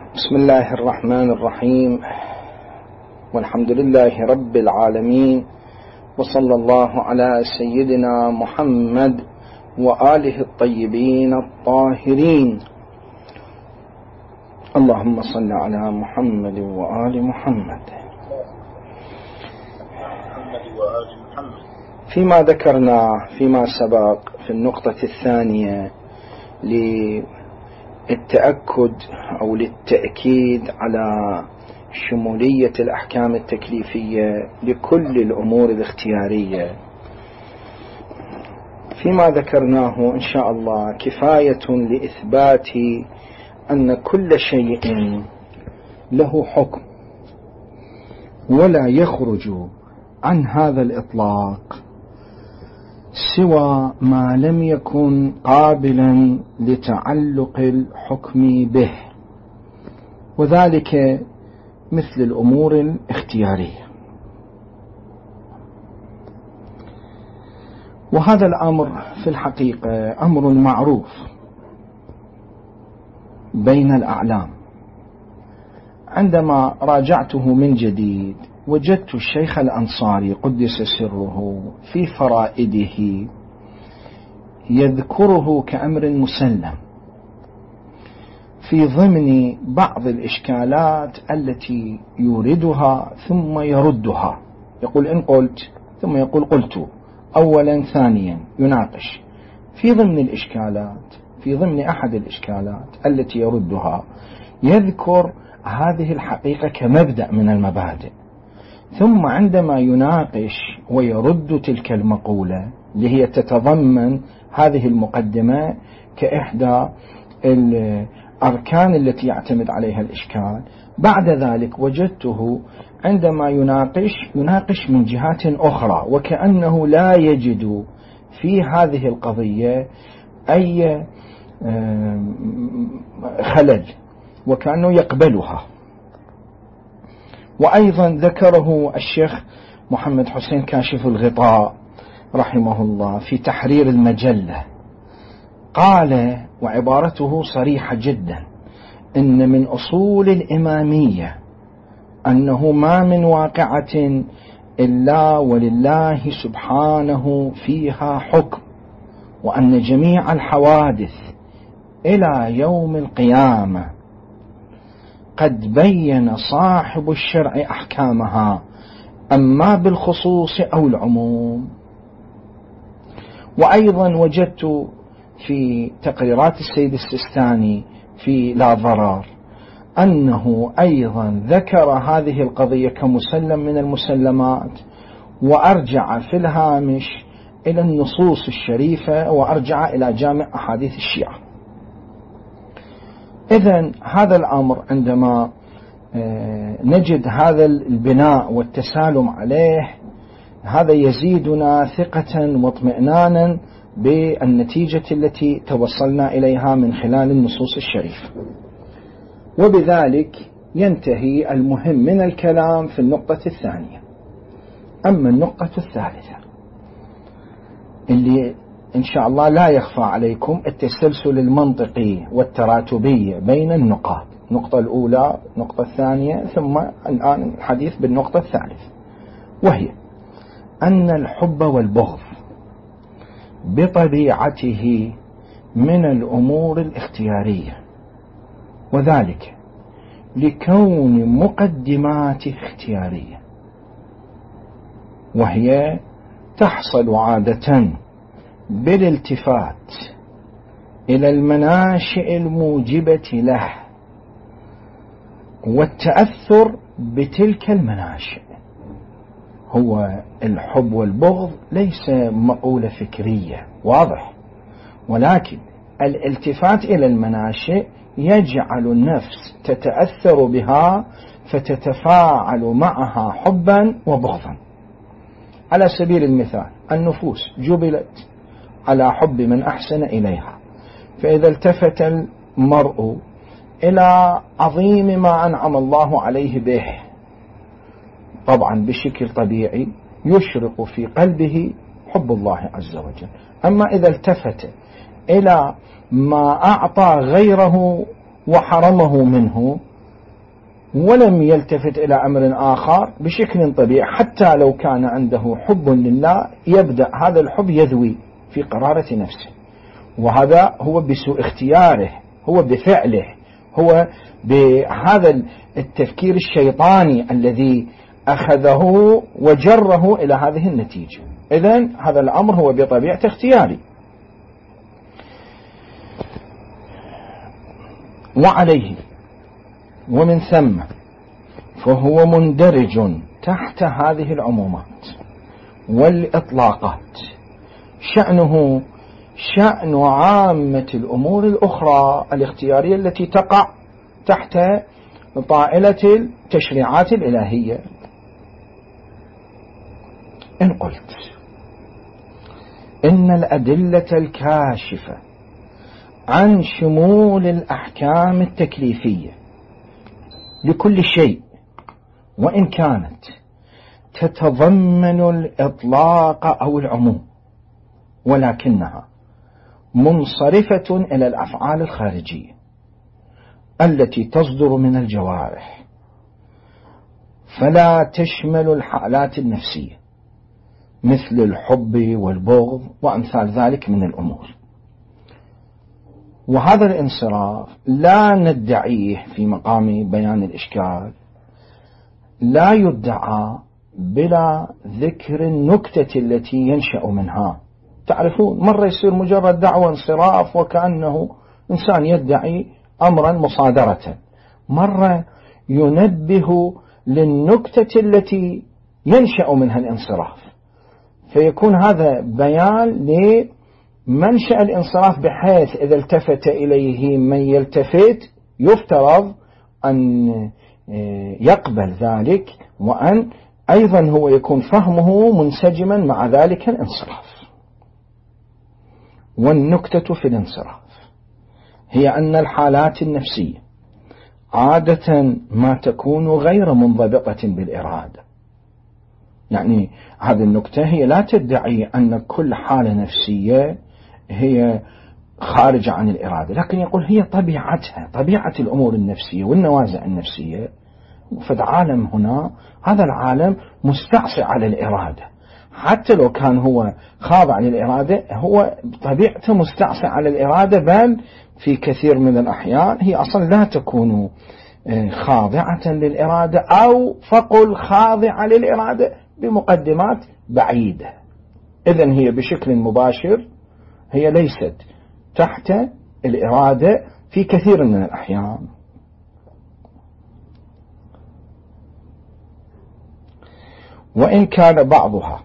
بسم الله الرحمن الرحيم، والحمد لله رب العالمين، وصلى الله على سيدنا محمد وآله الطيبين الطاهرين. اللهم صل على محمد وآل محمد. فيما ذكرنا فيما سبق في النقطة الثانية للتأكد أو للتأكيد على شمولية الأحكام التكليفية لكل الأمور الاختيارية، فيما ذكرناه إن شاء الله كفاية لإثبات أن كل شيء له حكم، ولا يخرج عن هذا الإطلاق سوى ما لم يكن قابلا لتعلق الحكم به، وذلك مثل الأمور الاختيارية. وهذا الأمر في الحقيقة أمر معروف بين الأعلام. عندما راجعته من جديد وجدت الشيخ الأنصاري قدس سره في فرائده يذكره كأمر مسلم في ضمن بعض الإشكالات التي يوردها ثم يردها، يقول إن قلت ثم يقول قلت أولا ثانيا، يناقش في ضمن الإشكالات، في ضمن أحد الإشكالات التي يردها يذكر هذه الحقيقة كمبدأ من المبادئ، ثم عندما يناقش ويرد تلك المقولة اللي هي تتضمن هذه المقدمة كإحدى الأركان التي يعتمد عليها الإشكال، بعد ذلك وجدته عندما يناقش من جهات أخرى، وكأنه لا يجد في هذه القضية أي خلل، وكأنه يقبلها. وأيضا ذكره الشيخ محمد حسين كاشف الغطاء رحمه الله في تحرير المجلة، قال وعبارته صريحة جدا: إن من أصول الإمامية أنه ما من واقعة إلا ولله سبحانه فيها حكم، وأن جميع الحوادث إلى يوم القيامة قد بين صاحب الشرع أحكامها، أما بالخصوص أو العموم. وأيضا وجدت في تقريرات السيد السيستاني في لا ضرر أنه أيضا ذكر هذه القضية كمسلم من المسلمات، وأرجع في الهامش إلى النصوص الشريفة، وأرجع إلى جامع أحاديث الشيعة. إذن هذا الأمر عندما نجد هذا البناء والتسالم عليه، هذا يزيدنا ثقة واطمئنانا بالنتيجة التي توصلنا إليها من خلال النصوص الشريفة. وبذلك ينتهي المهم من الكلام في النقطة الثانية. أما النقطة الثالثة اللي إن شاء الله لا يخفى عليكم التسلسل المنطقي والتراتبي بين النقاط، النقطة الأولى، النقطة الثانية، ثم الآن الحديث بالنقطة الثالثة، وهي أن الحب والبغض بطبيعته من الأمور الاختيارية، وذلك لكون مقدماته اختيارية، وهي تحصل عادة بالالتفات إلى المناشئ الموجبة له والتأثر بتلك المناشئ. هو الحب والبغض ليس مقولة فكرية واضح، ولكن الالتفات إلى المناشئ يجعل النفس تتأثر بها فتتفاعل معها حبا وبغضا. على سبيل المثال النفوس جبلت على حب من أحسن إليها، فإذا التفت المرء إلى عظيم ما أنعم الله عليه به طبعا بشكل طبيعي يشرق في قلبه حب الله عز وجل. أما إذا التفت إلى ما أعطى غيره وحرمه منه ولم يلتفت إلى أمر آخر بشكل طبيعي، حتى لو كان عنده حب لله يبدأ هذا الحب يذوي في قرارة نفسه، وهذا هو بسوء اختياره، هو بفعله، هو بهذا التفكير الشيطاني الذي أخذه وجره إلى هذه النتيجة. إذن هذا الأمر هو بطبيعة اختياري. وعليه ومن ثم فهو مندرج تحت هذه العمومات والإطلاقات، شأنه شأن عامة الأمور الأخرى الاختيارية التي تقع تحت طائلة التشريعات الإلهية. إن قلت إن الأدلة الكاشفة عن شمول الأحكام التكليفية لكل شيء، وإن كانت تتضمن الإطلاق أو العموم، ولكنها منصرفة إلى الأفعال الخارجية التي تصدر من الجوارح، فلا تشمل الحالات النفسية مثل الحب والبغض وأمثال ذلك من الأمور. وهذا الانصراف لا ندعيه في مقام بيان الإشكال، لا يدعى بلا ذكر النكتة التي ينشأ منها. تعرفون مرة يصير مجرد دعوة انصراف وكأنه إنسان يدعي أمرا مصادرة، مرة ينبه للنكتة التي ينشأ منها الانصراف، فيكون هذا بيان لمنشأ الانصراف، بحيث إذا التفت إليه من يلتفت يفترض أن يقبل ذلك، وأن أيضا هو يكون فهمه منسجما مع ذلك الانصراف. والنكتة في الانصراف هي أن الحالات النفسية عادة ما تكون غير منضبطة بالإرادة. يعني هذه النكتة هي لا تدعي أن كل حالة نفسية هي خارجة عن الإرادة، لكن يقول هي طبيعتها، طبيعة الأمور النفسية والنوازع النفسية. فالعالم هنا هذا العالم مستعصي على الإرادة، حتى لو كان هو خاضع للإرادة، هو طبيعته مستعصي على الإرادة، بل في كثير من الأحيان هي أصلا لا تكون خاضعة للإرادة، أو فقل خاضعة للإرادة بمقدمات بعيدة. إذن هي بشكل مباشر هي ليست تحت الإرادة في كثير من الأحيان. وإن كان بعضها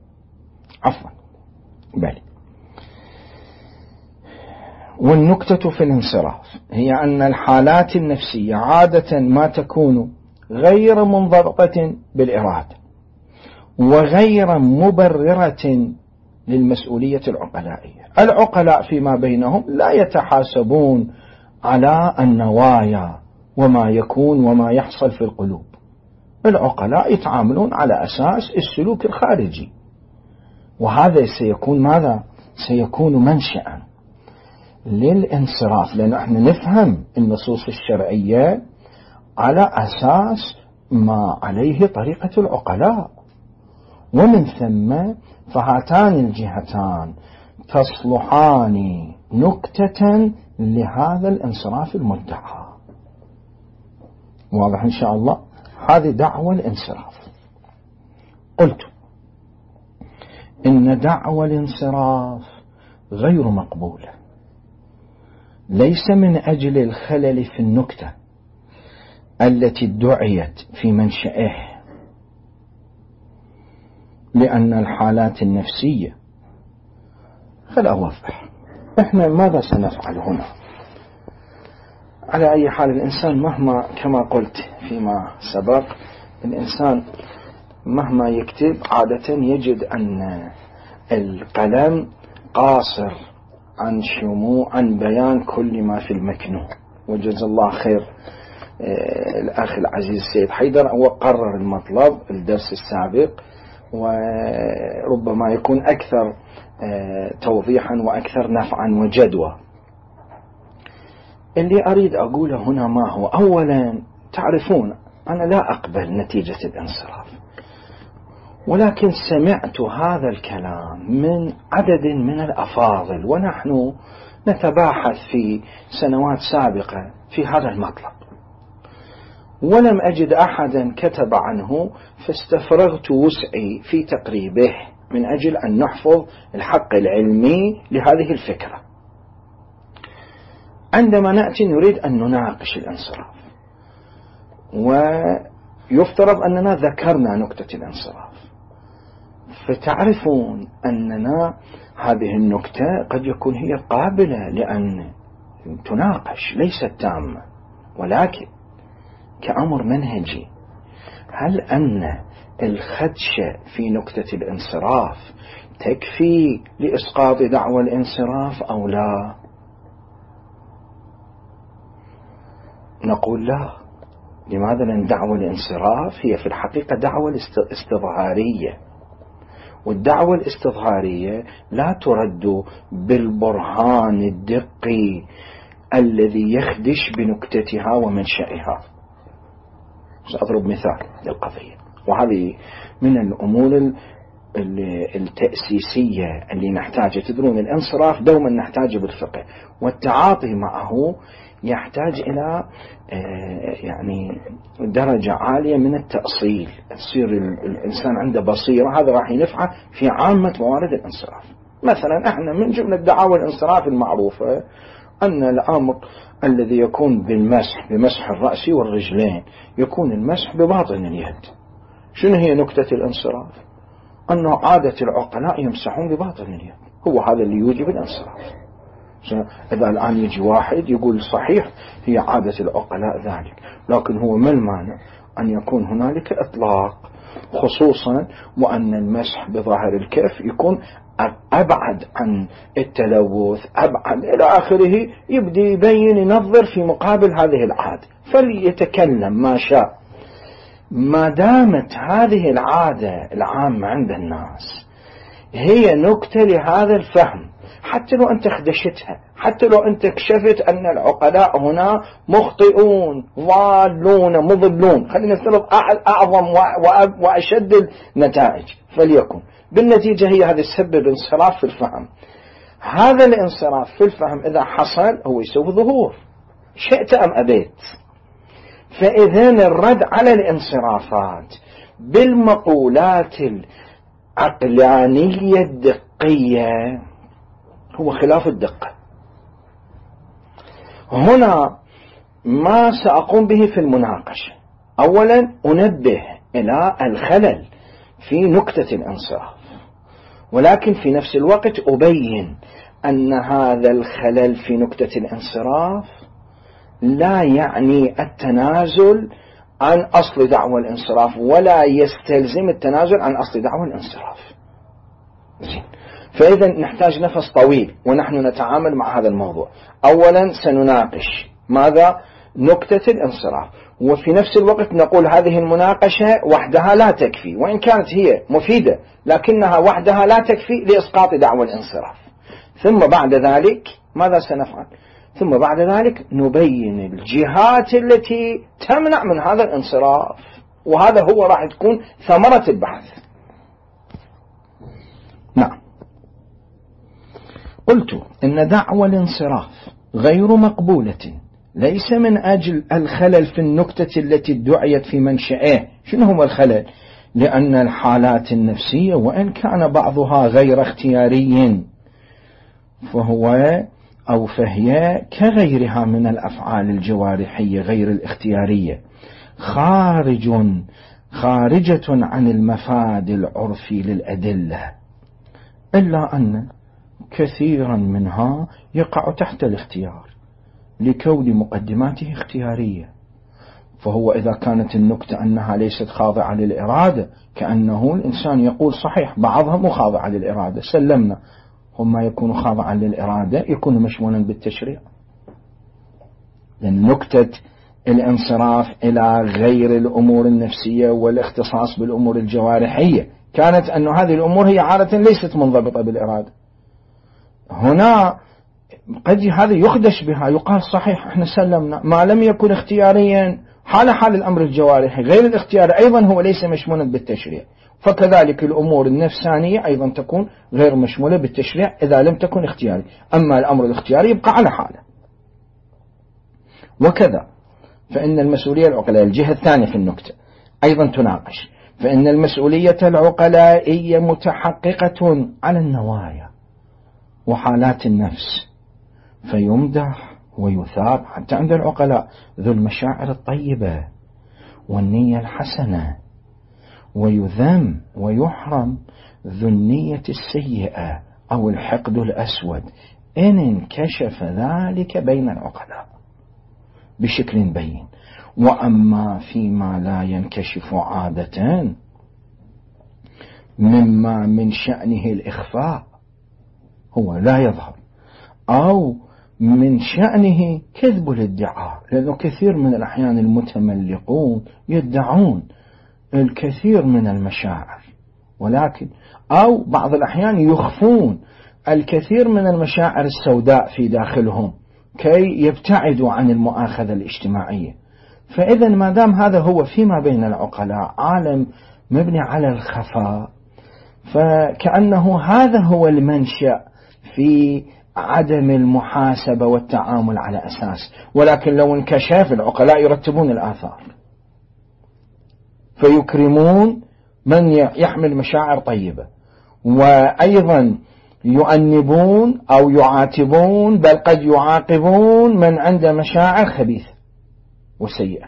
والنكتة في الانصراف هي أن الحالات النفسية عادة ما تكون غير منضبطة بالإرادة وغير مبررة للمسؤولية العقلائية. العقلاء فيما بينهم لا يتحاسبون على النوايا وما يكون وما يحصل في القلوب، العقلاء يتعاملون على أساس السلوك الخارجي، وهذا سيكون ماذا؟ سيكون منشأ للانصراف، لأن احنا نفهم النصوص الشرعية على أساس ما عليه طريقة العقلاء، ومن ثم فهاتان الجهتان تصلحان نكتة لهذا الانصراف المدعى. واضح إن شاء الله؟ هذه دعوة الانصراف. قلت إن دعوة الانصراف غير مقبولة، ليس من أجل الخلل في النكتة التي ادعيت في منشأه، لأن الحالات النفسية، خل أوضح إحنا ماذا سنفعل هنا. على أي حال الإنسان مهما، كما قلت فيما سبق، الإنسان مهما يكتب عادة يجد أن القلم قاصر عن بيان كل ما في المكنون. وجزا الله خير الأخ العزيز سيد حيدر، وقرر المطلب الدرس السابق، وربما يكون أكثر توضيحا وأكثر نفعا وجدوى. اللي أريد أقوله هنا ما هو؟ أولا تعرفون أنا لا أقبل نتيجة الانصراف، ولكن سمعت هذا الكلام من عدد من الأفاضل، ونحن نتباحث في سنوات سابقة في هذا المطلب، ولم أجد أحدا كتب عنه، فاستفرغت وسعي في تقريبه من أجل أن نحفظ الحق العلمي لهذه الفكرة. عندما نأتي نريد أن نناقش الانصراف، ويفترض أننا ذكرنا نكتة الانصراف، فتعرفون أننا هذه النكتة قد يكون هي قابلة لأن تناقش، ليست تامة، ولكن كأمر منهجي هل أن الخدشة في نكتة الانصراف تكفي لإسقاط دعوى الانصراف أو لا؟ نقول لا. لماذا؟ لأن دعوى الانصراف هي في الحقيقة دعوى استظهارية، والدعوى الاستظهارية لا ترد بالبرهان الدقي الذي يخدش بنكتتها ومنشأها. سأضرب مثال للقضية، وهذه من الأمور التأسيسية اللي نحتاجها. تدرون الانصراف دوما نحتاجه بالفقه، والتعاطي معه يحتاج إلى يعني درجة عالية من التأصيل، تصير الإنسان عنده بصيرة. هذا راح ينفعه في عامة موارد الانصراف. مثلا احنا من جملة دعاوى الانصراف المعروفة أن الأمر الذي يكون بالمسح بمسح الرأس والرجلين يكون المسح بباطن اليد. شنو هي نكتة الانصراف؟ أنه عادة العقلاء يمسحون بباطن اليد، هو هذا اللي يوجب الانصراف. إذا الآن يجي واحد يقول صحيح هي عادة العقلاء ذلك، لكن هو ما المانع أن يكون هنالك إطلاق، خصوصا وأن المسح بظاهر الكف يكون أبعد عن التلوث، أبعد إلى آخره. يبدي يبين ينظر في مقابل هذه العادة، فليتكلم ما شاء، ما دامت هذه العادة العامة عند الناس هي نكتة لهذا الفهم. حتى لو أنت خدشتها، حتى لو أنت اكتشفت أن العقلاء هنا مخطئون ضالون مضلون، خلينا نفترض أعظم وأشد النتائج، فليكن بالنتيجة هي هذا السبب انصراف في الفهم. هذا الانصراف في الفهم إذا حصل هو يسوي ظهور، شئت أم أبيت. فإذن الرد على الانصرافات بالمقولات العقلانية الدقية هو خلاف الدقة. هنا ما سأقوم به في المناقشة، أولا أنبه إلى الخلل في نكتة الانصراف، ولكن في نفس الوقت أبين أن هذا الخلل في نكتة الانصراف لا يعني التنازل عن أصل دعوى الانصراف، ولا يستلزم التنازل عن أصل دعوى الانصراف. زين. فإذا نحتاج نفس طويل ونحن نتعامل مع هذا الموضوع. أولا سنناقش ماذا؟ نكتة الانصراف، وفي نفس الوقت نقول هذه المناقشة وحدها لا تكفي، وإن كانت هي مفيدة لكنها وحدها لا تكفي لإسقاط دعوى الانصراف. ثم بعد ذلك ماذا سنفعل؟ ثم بعد ذلك نبين الجهات التي تمنع من هذا الانصراف، وهذا هو راح تكون ثمرة البحث. نعم. قلت إن دعوى الانصراف غير مقبولة ليس من أجل الخلل في النكتة التي ادعيت في منشئه. شنو هو الخلل؟ لأن الحالات النفسية وإن كان بعضها غير اختياري فهي كغيرها من الأفعال الجوارحية غير الاختيارية خارجة عن المفاد العرفي للأدلة، إلا أن كثيرا منها يقع تحت الاختيار لكون مقدماته اختيارية. فهو إذا كانت النكتة أنها ليست خاضعة للإرادة، كأنه الإنسان يقول صحيح بعضها مخاضعة للإرادة، سلمنا. هم يكون خاضعا للإرادة يكون مشمولا بالتشريع، لأن نكتة الانصراف إلى غير الأمور النفسية والاختصاص بالأمور الجوارحية كانت أن هذه الأمور هي عادة ليست منضبطة بالإرادة. هنا قد هذا يخدش بها، يقال صحيح احنا سلمنا ما لم يكن اختياريا حال الأمر الجوارحي غير الاختياري أيضا هو ليس مشمولا بالتشريع، فكذلك الأمور النفسانية أيضا تكون غير مشمولة بالتشريع إذا لم تكن اختياري، أما الأمر الاختياري يبقى على حاله. وكذا فإن المسؤولية العقلائية الجهة الثانية في النكتة أيضا تناقش، فإن المسؤولية العقلائية متحققة على النوايا وحالات النفس، فيمدح ويثاب حتى عند العقلاء ذو المشاعر الطيبة والنية الحسنة، ويذم ويحرم ذو النية السيئة أو الحقد الأسود إن انكشف ذلك بين العقلاء بشكل بين. وأما فيما لا ينكشف عادة مما من شأنه الإخفاء هو لا يظهر، أو من شأنه كذب الادعاء، لأنه كثير من الأحيان المتملقون يدعون الكثير من المشاعر، ولكن أو بعض الأحيان يخفون الكثير من المشاعر السوداء في داخلهم كي يبتعدوا عن المؤاخذة الاجتماعية. فإذا ما دام هذا هو فيما بين العقلاء عالم مبني على الخفاء، فكأنه هذا هو المنشأ في عدم المحاسبة والتعامل على أساس. ولكن لو انكشف العقلاء يرتبون الآثار، فيكرمون من يحمل مشاعر طيبة، وأيضا يؤنبون أو يعاتبون بل قد يعاقبون من عنده مشاعر خبيثة وسيئة.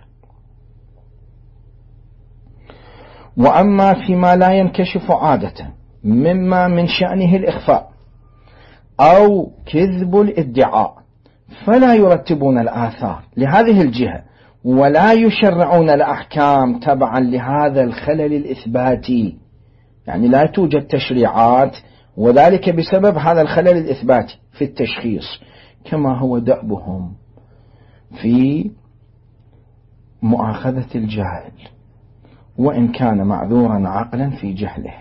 وأما فيما لا ينكشف عادة مما من شأنه الإخفاء أو كذب الادعاء فلا يرتبون الآثار لهذه الجهة ولا يشرعون الأحكام تبعا لهذا الخلل الإثباتي، يعني لا توجد تشريعات، وذلك بسبب هذا الخلل الإثباتي في التشخيص، كما هو دأبهم في مؤاخذة الجاهل وإن كان معذورا عقلا في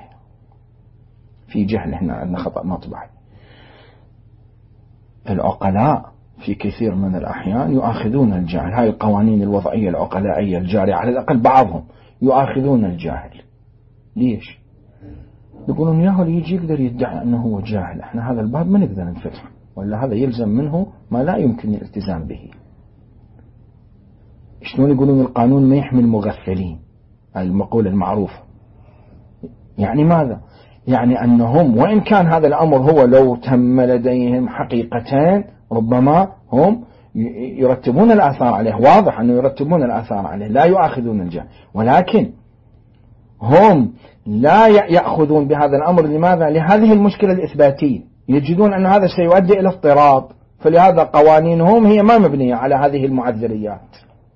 جهله. هنا عندنا خطأ مطبعي. العقلاء في كثير من الأحيان يؤاخذون الجاهل، هاي القوانين الوضعية العقلائية الجارية على الأقل بعضهم يؤاخذون الجاهل. ليش؟ يقولون ياهو اللي يجي يقدر يدعي أنه هو جاهل، احنا هذا الباب ما نقدر نفتحه، ولا هذا يلزم منه ما لا يمكن الالتزام به. شلون يقولون القانون ما يحمي المغفلين، هذه المقولة المعروفة. يعني ماذا؟ يعني أنهم وإن كان هذا الأمر هو لو تم لديهم حقيقتين ربما هم يرتبون الآثار عليه، واضح أنه يرتبون الآثار عليه، لا يؤاخذون الجاهل، ولكن هم لا يأخذون بهذا الأمر. لماذا؟ لهذه المشكلة الإثباتية، يجدون أن هذا سيؤدي إلى اضطراب، فلهذا قوانينهم هي ما مبنية على هذه المعذريات.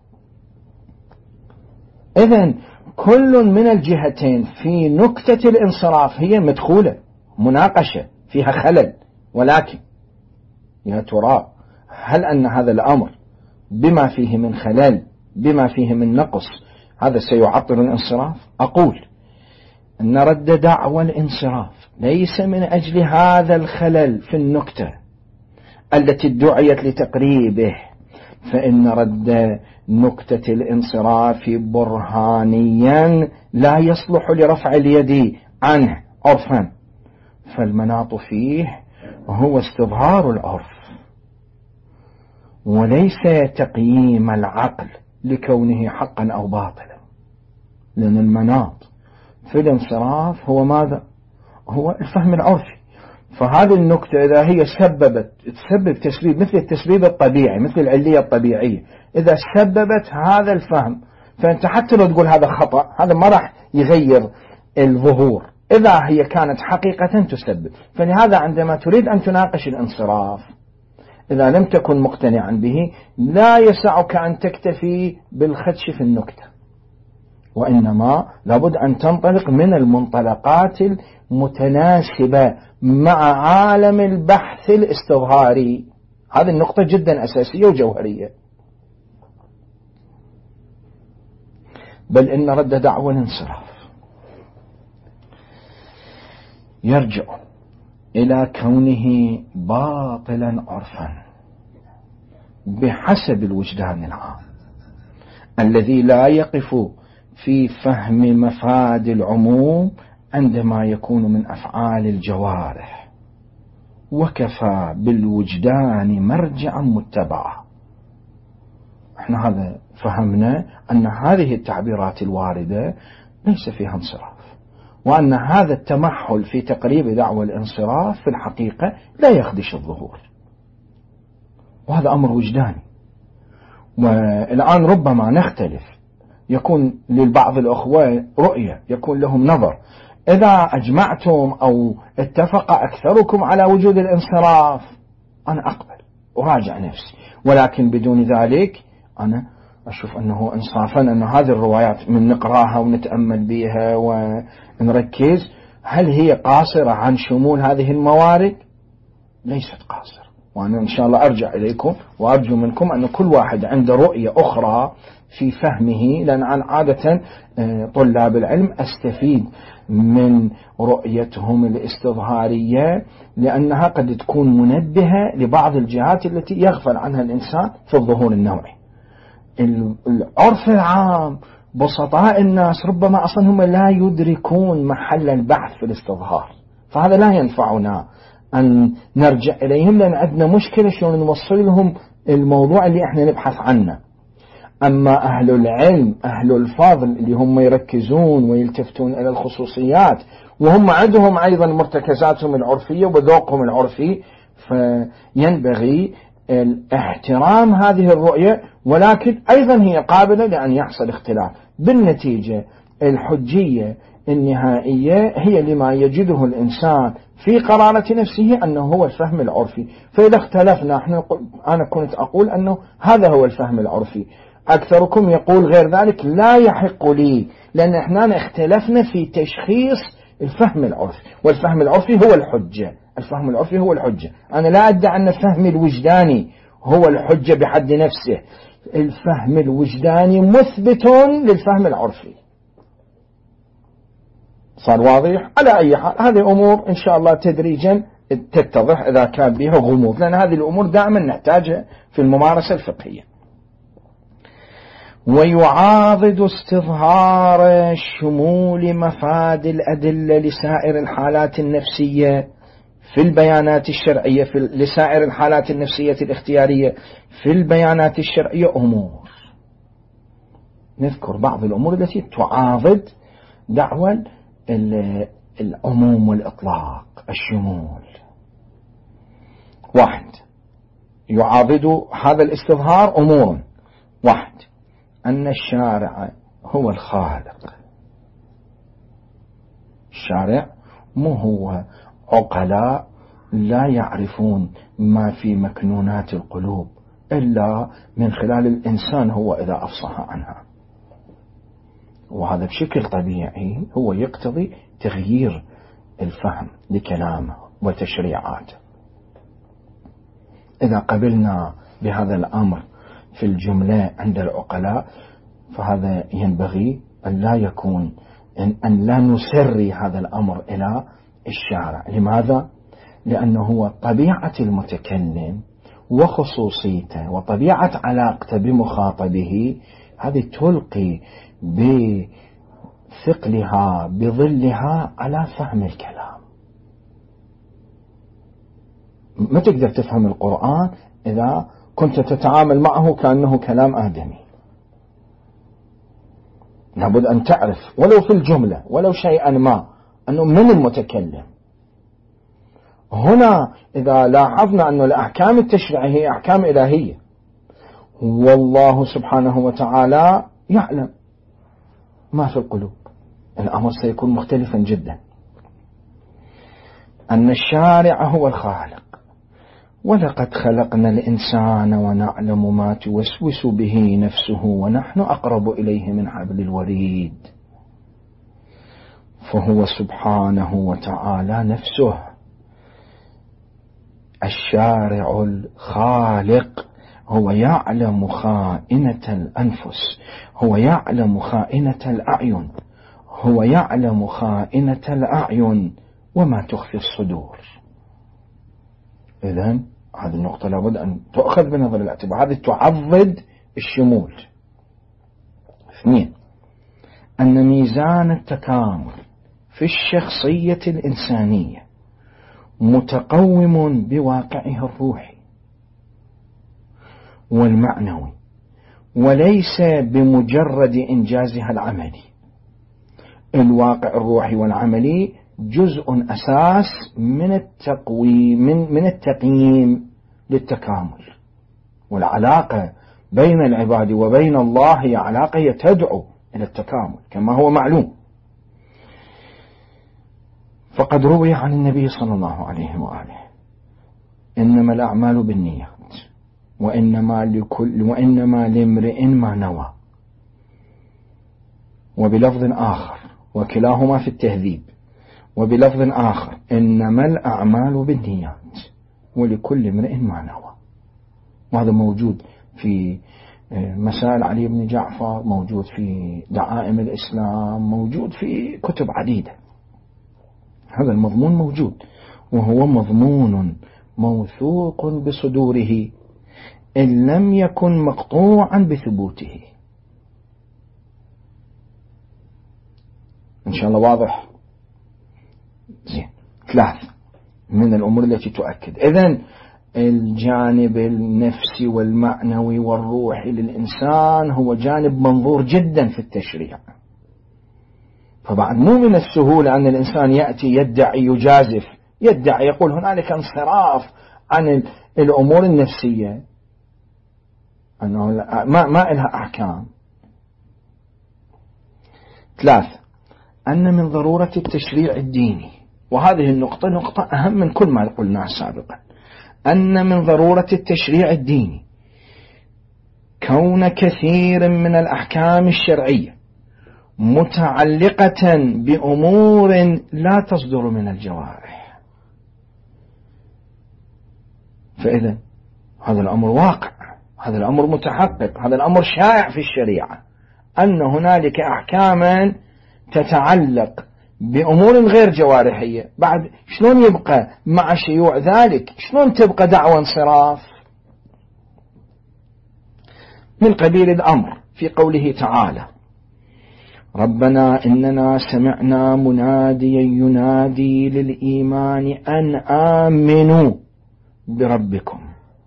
إذن كل من الجهتين في نكتة الانصراف هي مدخولة مناقشة فيها خلل، ولكن يا ترى هل أن هذا الأمر بما فيه من خلل بما فيه من نقص هذا سيعطل الانصراف؟ أقول أن رد دعوى الانصراف ليس من أجل هذا الخلل في النكتة التي ادعيت لتقريبه، فإن رد نكتة الانصراف برهانيا لا يصلح لرفع اليد عنه عرفا، فالمناط فيه هو استظهار العرف وليس تقييم العقل لكونه حقا أو باطلا، لأن المناط في الانصراف هو ماذا؟ هو الفهم العرفي. فهذه النكتة إذا هي تسبب تسبيب مثل التسبيب الطبيعي، مثل العلية الطبيعية، إذا سببت هذا الفهم، فأنت حتى لو تقول هذا خطأ هذا ما راح يغير الظهور إذا هي كانت حقيقة تسبب. فلهذا عندما تريد أن تناقش الانصراف إذا لم تكن مقتنعا به لا يسعك أن تكتفي بالخدش في النكتة، وإنما لابد أن تنطلق من المنطلقات المتناسبة مع عالم البحث الاستظهاري. هذه النقطة جدا أساسية وجوهرية. بل إن رد دعوى الانصراف يرجع إلى كونه باطلا عرفا بحسب الوجدان العام، الذي لا يقف في فهم مفاد العموم عندما يكون من أفعال الجوارح، وكفى بالوجدان مرجعا متبعا. احنا هذا فهمنا أن هذه التعبيرات الواردة ليس فيها انصراف، وأن هذا التمحل في تقريب دعوى الانصراف في الحقيقة لا يخدش الظهور، وهذا أمر وجداني. والآن ربما نختلف، يكون للبعض الأخوة رؤية، يكون لهم نظر. إذا أجمعتم أو اتفق أكثركم على وجود الانصراف أنا أقبل أراجع نفسي، ولكن بدون ذلك أنا أشوف أنه إنصافا أن هذه الروايات من نقراها ونتأمل بها ونركز، هل هي قاصرة عن شمول هذه الموارد؟ ليست قاصرة. وأنا إن شاء الله أرجع إليكم وأرجو منكم أن كل واحد عنده رؤية أخرى في فهمه، لأن عن عادة طلاب العلم أستفيد من رؤيتهم الاستظهارية، لأنها قد تكون منبهة لبعض الجهات التي يغفل عنها الإنسان في الظهور النوعي. العرف العام بسطاء الناس ربما أصلا هم لا يدركون محل البحث في الاستظهار، فهذا لا ينفعنا أن نرجع إليهم، لأن عندنا مشكلة شلون نوصل لهم الموضوع اللي احنا نبحث عنه. أما أهل العلم أهل الفضل اللي هم يركزون ويلتفتون إلى الخصوصيات، وهم عندهم أيضا مرتكزاتهم العرفية وذوقهم العرفي، فينبغي احترام هذه الرؤية، ولكن أيضا هي قابلة لأن يحصل اختلاف. بالنتيجة الحجية النهائية هي لما يجده الإنسان في قرارة نفسه أنه هو الفهم العرفي. فإذا اختلفنا أنا كنت أقول أنه هذا هو الفهم العرفي، أكثركم يقول غير ذلك، لا يحق لي، لأن احنا اختلفنا في تشخيص الفهم العرفي، والفهم العرفي هو الحجة. الفهم العرفي هو الحجة. أنا لا أدعي أن الفهم الوجداني هو الحجة بحد نفسه، الفهم الوجداني مثبت للفهم العرفي. صار واضح؟ على أي حال هذه أمور إن شاء الله تدريجا تتضح إذا كان بها غموض، لأن هذه الأمور دائما نحتاجها في الممارسة الفقهية. ويعاضد استظهار شمول مفاد الأدلة لسائر الحالات النفسية في البيانات الشرعية، لسائر الحالات النفسية الاختيارية في البيانات الشرعية أمور. نذكر بعض الأمور التي تعاضد دعوى العموم والإطلاق الشمول. 1. يعاضد هذا الاستظهار أمور. 1. أن الشارع هو الخالق. الشارع مو هو عقلاء لا يعرفون ما في مكنونات القلوب إلا من خلال الإنسان هو إذا أفصح عنها، وهذا بشكل طبيعي هو يقتضي تغيير الفهم لكلامه وتشريعاته. إذا قبلنا بهذا الأمر في الجملة عند العقلاء، فهذا ينبغي أن لا يكون أن لا نسري هذا الأمر إلى الشارع. لماذا؟ لأنه هو طبيعة المتكلم وخصوصيته وطبيعة علاقته بمخاطبه، هذه تلقي بثقلها بظلها على فهم الكلام. ما تقدر تفهم القرآن إذا كنت تتعامل معه كأنه كلام آدمي. لابد أن تعرف ولو في الجملة ولو شيئا ما أنه من المتكلم. هنا إذا لاحظنا أن الأحكام التشريعية هي أحكام إلهية، والله سبحانه وتعالى يعلم ما في القلوب، الأمر سيكون مختلفا جدا. أن الشارع هو الخالق، ولقد خلقنا الإنسان ونعلم ما توسوس به نفسه ونحن أقرب إليه من حبل الوريد. فهو سبحانه وتعالى نفسه الشارع الخالق، هو يعلم خائنة الأنفس، هو يعلم خائنة الأعين، هو يعلم خائنة الأعين وما تخفي الصدور. إذن هذه النقطة لابد أن تؤخذ بنظر الاعتبار، هذه تعضد الشمول. 2. أن ميزان التكامل في الشخصية الإنسانية متقوم بواقعها الروحي والمعنوي، وليس بمجرد إنجازها العملي. الواقع الروحي والعملي جزء أساس من التقييم للتكامل، والعلاقة بين العباد وبين الله هي علاقة تدعو إلى التكامل كما هو معلوم. فقد روي عن النبي صلى الله عليه وآله: إنما الأعمال بالنيات وإنما لامرئ ما نوى. وبلفظ آخر، وكلاهما في التهذيب، وبلفظ آخر: إنما الأعمال بالنيات ولكل امرئ ما نوى. وهذا موجود في مسائل علي بن جعفر، موجود في دعائم الإسلام، موجود في كتب عديدة. هذا المضمون موجود، وهو مضمون موثوق بصدوره إن لم يكن مقطوعا بثبوته. إن شاء الله واضح؟ زين. 3 من الأمور التي تؤكد. إذن الجانب النفسي والمعنوي والروحي للإنسان هو جانب منظور جدا في التشريع. فبعد مو من السهولة أن الإنسان يأتي يدعي يجازف، يدعي يقول هنالك انصراف عن الأمور النفسية، أنه ما لها أحكام. 3 أن من ضرورة التشريع الديني، وهذه النقطة نقطة أهم من كل ما قلناه سابقا، أن من ضرورة التشريع الديني كون كثير من الأحكام الشرعية متعلقة بأمور لا تصدر من الجوارح. فإذا هذا الأمر واقع، هذا الأمر متحقق، هذا الأمر شائع في الشريعة، أن هنالك أحكاما تتعلق بأمور غير جوارحية. بعد شلون يبقى مع شيوع ذلك، شلون تبقى دعوى انصراف؟ من قبيل الأمر في قوله تعالى: ربنا إننا سمعنا مناديا ينادي للإيمان أن آمنوا بربكم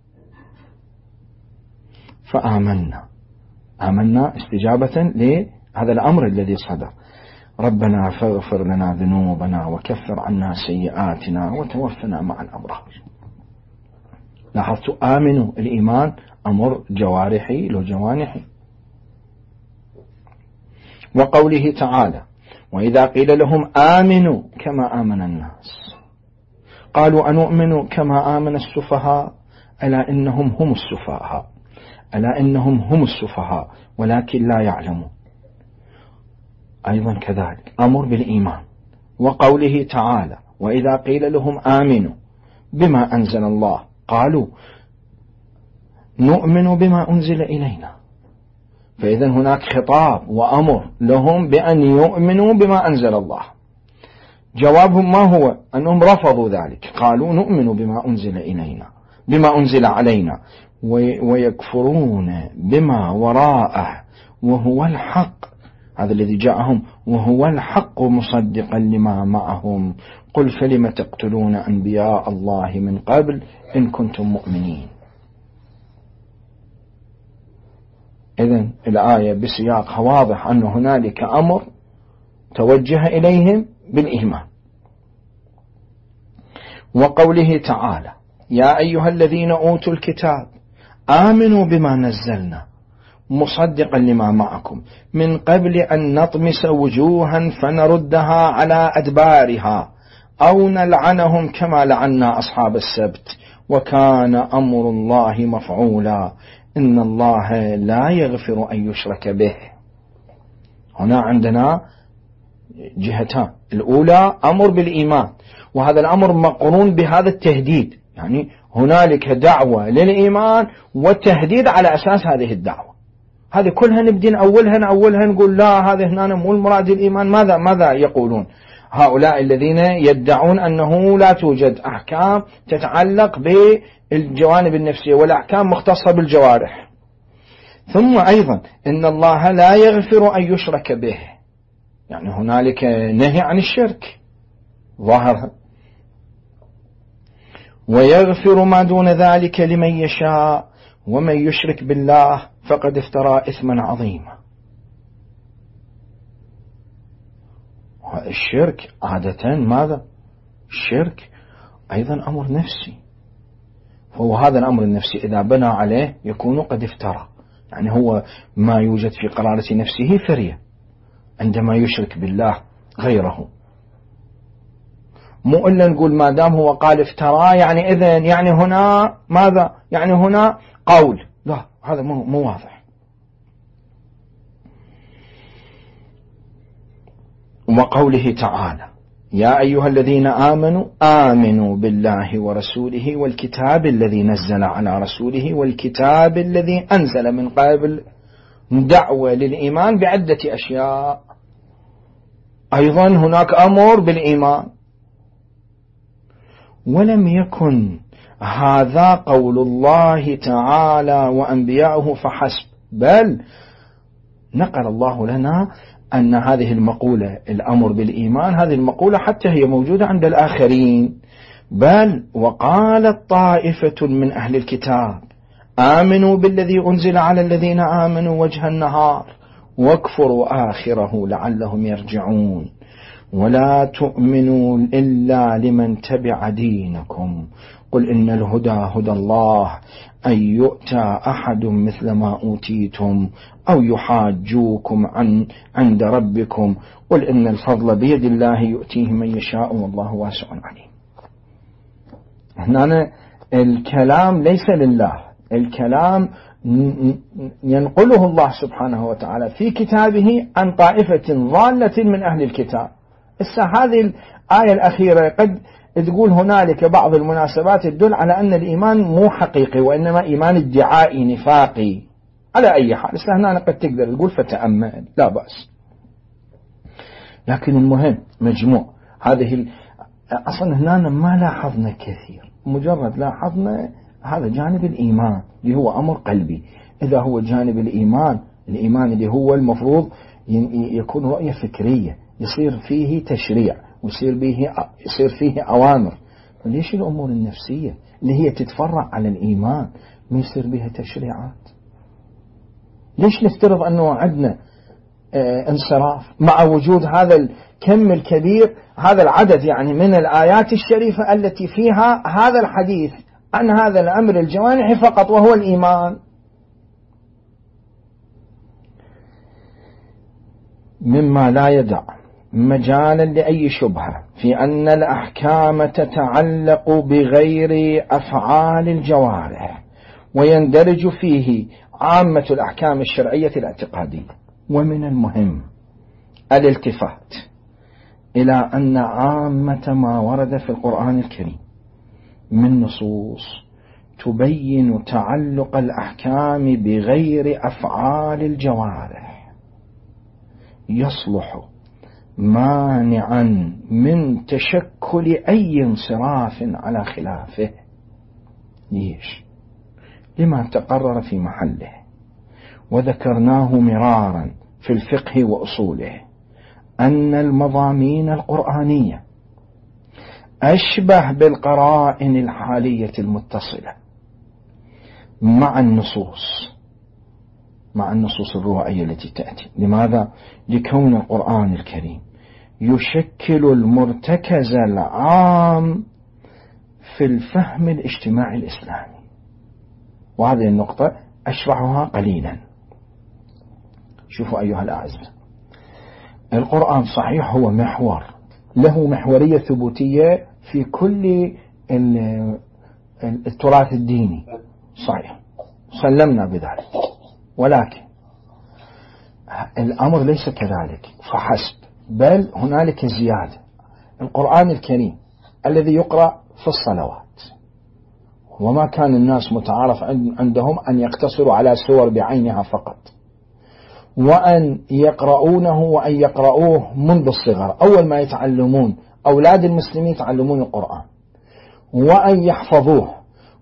فآمنا. آمنا استجابة لهذا الأمر الذي صدر: ربنا فاغفر لنا ذنوبنا وكفر عنا سيئاتنا وتوفنا مع الأبرار. لاحظت آمنوا، الإيمان أمر جوارحي له جوانحي. وقوله تعالى: وإذا قيل لهم آمنوا كما آمن الناس قالوا أنؤمن كما آمن السفهاء ألا إنهم هم السفهاء، ألا إنهم هم السفهاء ولكن لا يعلمون. أيضا كذلك أمر بالإيمان. وقوله تعالى: وإذا قيل لهم آمنوا بما أنزل الله قالوا نؤمن بما أنزل إلينا. فإذا هناك خطاب وأمر لهم بأن يؤمنوا بما أنزل الله. جوابهم ما هو؟ أنهم رفضوا ذلك، قالوا نؤمن بما أنزل إلينا، بما أنزل علينا، ويكفرون بما وراءه وهو الحق، هذا الذي جاءهم، وهو الحق مصدقا لما معهم قل فلم تقتلون أنبياء الله من قبل إن كنتم مؤمنين. إذن الآية بسياقها واضح أن هنالك أمر توجه إليهم بالإيمان. وقوله تعالى: يا أيها الذين أوتوا الكتاب آمنوا بما نزلنا مصدقا لما معكم من قبل أن نطمس وجوها فنردها على أدبارها أو نلعنهم كما لعنا أصحاب السبت وكان أمر الله مفعولا إن الله لا يغفر أن يشرك به. هنا عندنا جهتان: الأولى أمر بالإيمان، وهذا الأمر مقرون بهذا التهديد، يعني هنالك دعوة للإيمان والتهديد على أساس هذه الدعوة. هذه كلها نبدي أولها نقول لا، هذا هنا مو المراد الإيمان. ماذا يقولون هؤلاء الذين يدعون أنه لا توجد أحكام تتعلق بالجوانب النفسية والأحكام مختصة بالجوارح؟ ثم أيضا إن الله لا يغفر أن يشرك به، يعني هنالك نهي عن الشرك ظاهر، ويغفر ما دون ذلك لمن يشاء، ومن يشرك بالله فقد افترى إثما عظيما. الشرك عادة ماذا؟ الشرك أيضا أمر نفسي، فهو هذا الأمر النفسي إذا بنى عليه يكون قد افترى، يعني هو ما يوجد في قرارة نفسه فرية عندما يشرك بالله غيره. مو إلا نقول ما دام هو قال افترى يعني إذن يعني هنا ماذا؟ يعني هنا قول، لا هذا مو واضح. وقوله تعالى يا أيها الذين آمنوا آمنوا بالله ورسوله والكتاب الذي نزل على رسوله والكتاب الذي أنزل من قبل، دعوة للإيمان بعدة أشياء. أيضا هناك أمر بالإيمان، ولم يكن هذا قول الله تعالى وأنبياؤه فحسب، بل نقل الله لنا أن هذه المقولة الأمر بالإيمان هذه المقولة حتى هي موجودة عند الآخرين، بل وقالت طائفة من أهل الكتاب آمنوا بالذي أنزل على الذين آمنوا وجه النهار واكفروا آخره لعلهم يرجعون ولا تؤمنوا إلا لمن تبع دينكم قل إن الهدى هدى الله أن يؤتى أحد مثل ما أوتيتم أو يحاجوكم عند ربكم قل إن الفضل بيد الله يؤتيه من يشاء والله واسع عليم. هنا الكلام ليس لله، الكلام ينقله الله سبحانه وتعالى في كتابه عن طائفة ضالة من أهل الكتاب. هذه الآية الأخيرة قد تقول هنالك بعض المناسبات تدل على أن الإيمان مو حقيقي وإنما إيمان ادعائي نفاقي. على أي حال هنا قد تقدر تقول فتأمل لا بأس، لكن المهم مجموع هذه أصلا هنا ما لاحظنا كثير، مجرد لاحظنا هذا جانب الإيمان اللي هو أمر قلبي. إذا هو جانب الإيمان اللي هو المفروض يكون رؤية فكرية يصير فيه تشريع ويصير فيه أوامر، فليش الأمور النفسية اللي هي تتفرع على الإيمان ما يصير بها تشريعات؟ ليش نفترض أنه عندنا انصراف مع وجود هذا الكم الكبير، هذا العدد يعني من الآيات الشريفة التي فيها هذا الحديث عن هذا الأمر الجوانحي فقط وهو الإيمان؟ مما لا يدع مجالا لأي شبهة في أن الأحكام تتعلق بغير أفعال الجوارح ويندرج فيه عامة الأحكام الشرعية الاعتقادية. ومن المهم الالتفات إلى أن عامة ما ورد في القرآن الكريم من نصوص تبين تعلق الأحكام بغير أفعال الجوارح يصلح مانعا من تشكل أي انصراف على خلافه. ليش؟ لما تقرر في محله وذكرناه مرارا في الفقه وأصوله أن المضامين القرآنية أشبه بالقرائن الحالية المتصلة مع النصوص الروائية التي تأتي. لماذا؟ لكون القرآن الكريم يشكل المرتكز العام في الفهم الاجتماعي الإسلامي، وهذه النقطة أشرحها قليلا. شوفوا أيها الأعزاء، القرآن صحيح هو محور له محورية ثبوتية في كل التراث الديني، صحيح سلمنا بذلك، ولكن الأمر ليس كذلك فحسب، بل هنالك زيادة. القرآن الكريم الذي يقرأ في الصلوات، وما كان الناس متعارف عندهم أن يقتصروا على سور بعينها فقط، وأن يقرؤونه وأن يقرؤوه منذ الصغر، أول ما يتعلمون أولاد المسلمين يتعلمون القرآن، وأن يحفظوه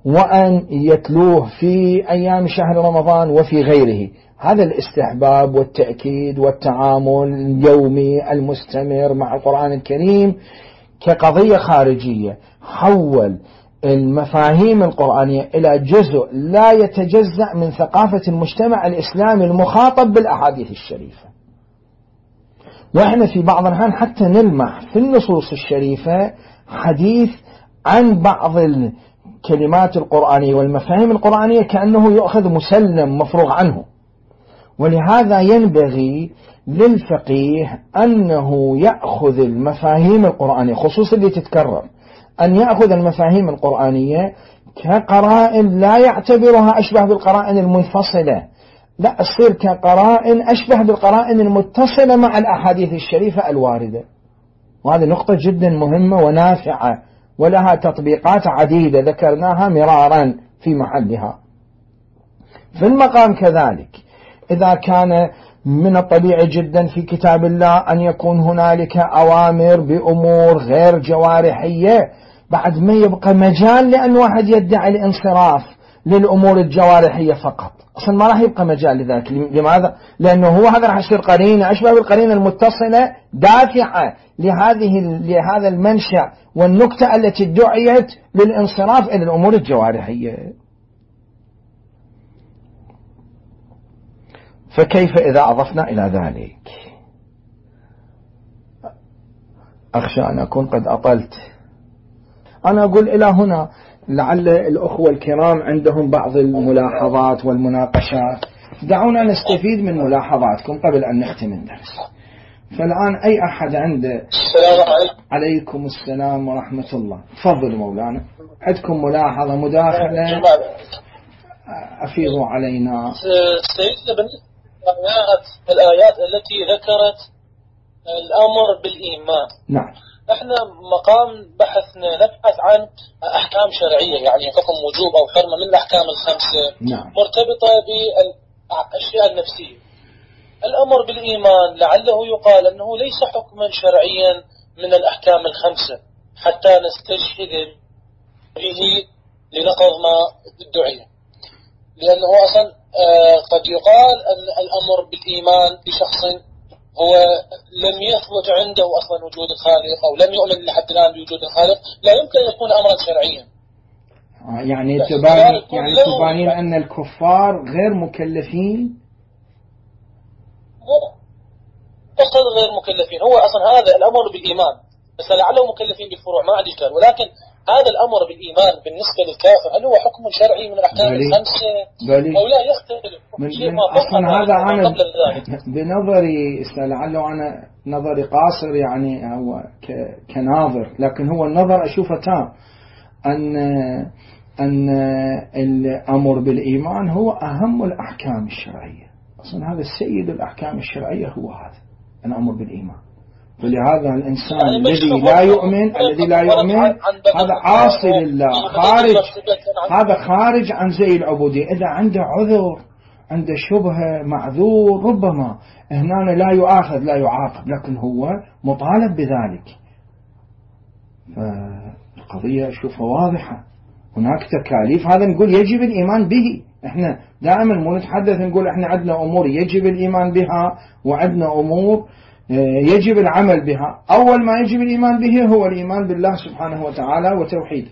وأن يتلوه في أيام شهر رمضان وفي غيره. هذا الاستحباب والتأكيد والتعامل اليومي المستمر مع القرآن الكريم كقضية خارجية حول المفاهيم القرآنية إلى جزء لا يتجزأ من ثقافة المجتمع الإسلامي المخاطب بالأحاديث الشريفة. وإحنا في بعض الأحيان حتى نلمح في النصوص الشريفة حديث عن بعض الكلمات القرآنية والمفاهيم القرآنية كأنه يؤخذ مسلم مفروغ عنه. ولهذا ينبغي للفقيه أنه يأخذ المفاهيم القرآنية خصوصا اللي تتكرر، أن يأخذ المفاهيم القرآنية كقرائن لا يعتبرها أشبه بالقرائن المنفصلة، لا تصير كقرائن أشبه بالقرائن المتصلة مع الأحاديث الشريفة الواردة. وهذه نقطة جدا مهمة ونافعة ولها تطبيقات عديدة ذكرناها مرارا في محلها. في المقام كذلك إذا كان من الطبيعي جدا في كتاب الله أن يكون هنالك أوامر بأمور غير جوارحية، بعد ما يبقى مجال لأن واحد يدعي الانصراف للأمور الجوارحية فقط، أصلا ما راح يبقى مجال لذلك. لماذا؟ لأنه هو هذا راح يصير قرينة أشبه بالقرينة المتصلة دافعة لهذا المنشأ والنكتة التي دعيت للانصراف إلى الأمور الجوارحية. فكيف إذا أضفنا إلى ذلك؟ أخشى أن أكون قد أطلت. أنا أقول إلى هنا، لعل الأخوة الكرام عندهم بعض الملاحظات والمناقشات، دعونا نستفيد من ملاحظاتكم قبل أن نختم الدرس. فالآن أي أحد عنده. السلام عليكم. عليكم السلام ورحمة الله. تفضل مولانا، عندكم ملاحظة مداخلة أفيضوا علينا. سيدنا بالنسبة الآيات التي ذكرت الأمر بالإيمان، نعم، احنا مقام بحثنا نبحث عن أحكام شرعية، يعني حكم وجوب أو حرمة من الأحكام الخمسة، نعم، مرتبطة بالأشياء النفسية. الأمر بالإيمان لعله يقال أنه ليس حكما شرعيا من الأحكام الخمسة حتى نستشهد به لنقض ما ادعي، لأنه أصلا قد يقال أن الأمر بالإيمان بشخص هو لم يثبت عنده أصلا وجود الخالق أو لم يؤمن لحد الآن بوجود الخالق، لا يمكن أن يكون أمرا شرعيا. يعني تبانين أن الكفار غير مكلفين؟ فقط غير مكلفين، هو أصلا هذا الأمر بالإيمان بس لعله مكلفين بالفروع ما عندي إشكال، ولكن هذا الأمر بالإيمان بالنسبة للكافر هل هو حكم شرعي من الأحكام الخمسة أو لا يختلف؟ أصلا هذا أنا بنظري لعله أنا نظري قاصر يعني هو كناظر، لكن هو النظر أشوفه تام أن الأمر بالإيمان هو أهم الأحكام الشرعية. أصلا هذا السيد الأحكام الشرعية هو هذا الأمر بالإيمان. فلهذا الإنسان يعني الذي لا يؤمن هذا عاصي لله، خارج عن زي العبودية. إذا عنده عذر، عنده شبهة، معذور، ربما هنا لا يؤاخذ لا يعاقب، لكن هو مطالب بذلك. فالقضية أشوفها واضحة، هناك تكاليف هذا نقول يجب الإيمان به. احنا دائما مو نتحدث نقول احنا عندنا أمور يجب الإيمان بها وعندنا أمور يجب العمل بها. أول ما يجب الإيمان به هو الإيمان بالله سبحانه وتعالى وتوحيده.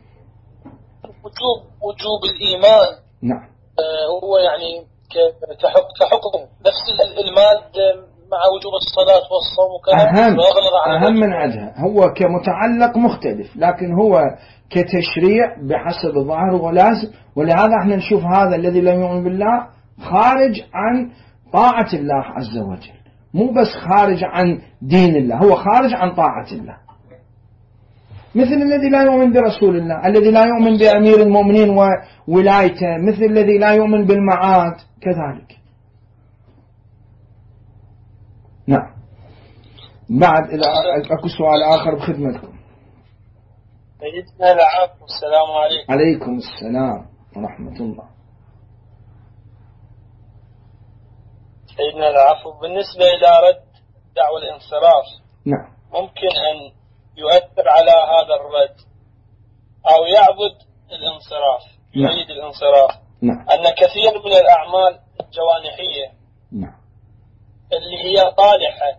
وجوب الإيمان نعم هو يعني كحكم نفس المال مع وجوب الصلاة والصوم وكذا أهم من عدها، هو كمتعلق مختلف، لكن هو كتشريع بحسب الظاهر ولازم. ولهذا احنا نشوف هذا الذي لا يؤمن بالله خارج عن طاعة الله عز وجل، مو بس خارج عن دين الله، هو خارج عن طاعة الله. مثل الذي لا يؤمن برسول الله، الذي لا يؤمن بأمير المؤمنين وولايته، مثل الذي لا يؤمن بالمعاد كذلك. نعم. بعد إذا أكو سؤال آخر بخدمتكم. سيدنا العفو. السلام عليكم. عليكم السلام ورحمة الله. سيدنا العفو، بالنسبة إلى رد دعوة الانصراف، نعم، ممكن أن يؤثر على هذا الرد أو يعبد الانصراف، يريد الانصراف. نعم. أن كثير من الأعمال الجوانحية نعم. اللي هي طالحة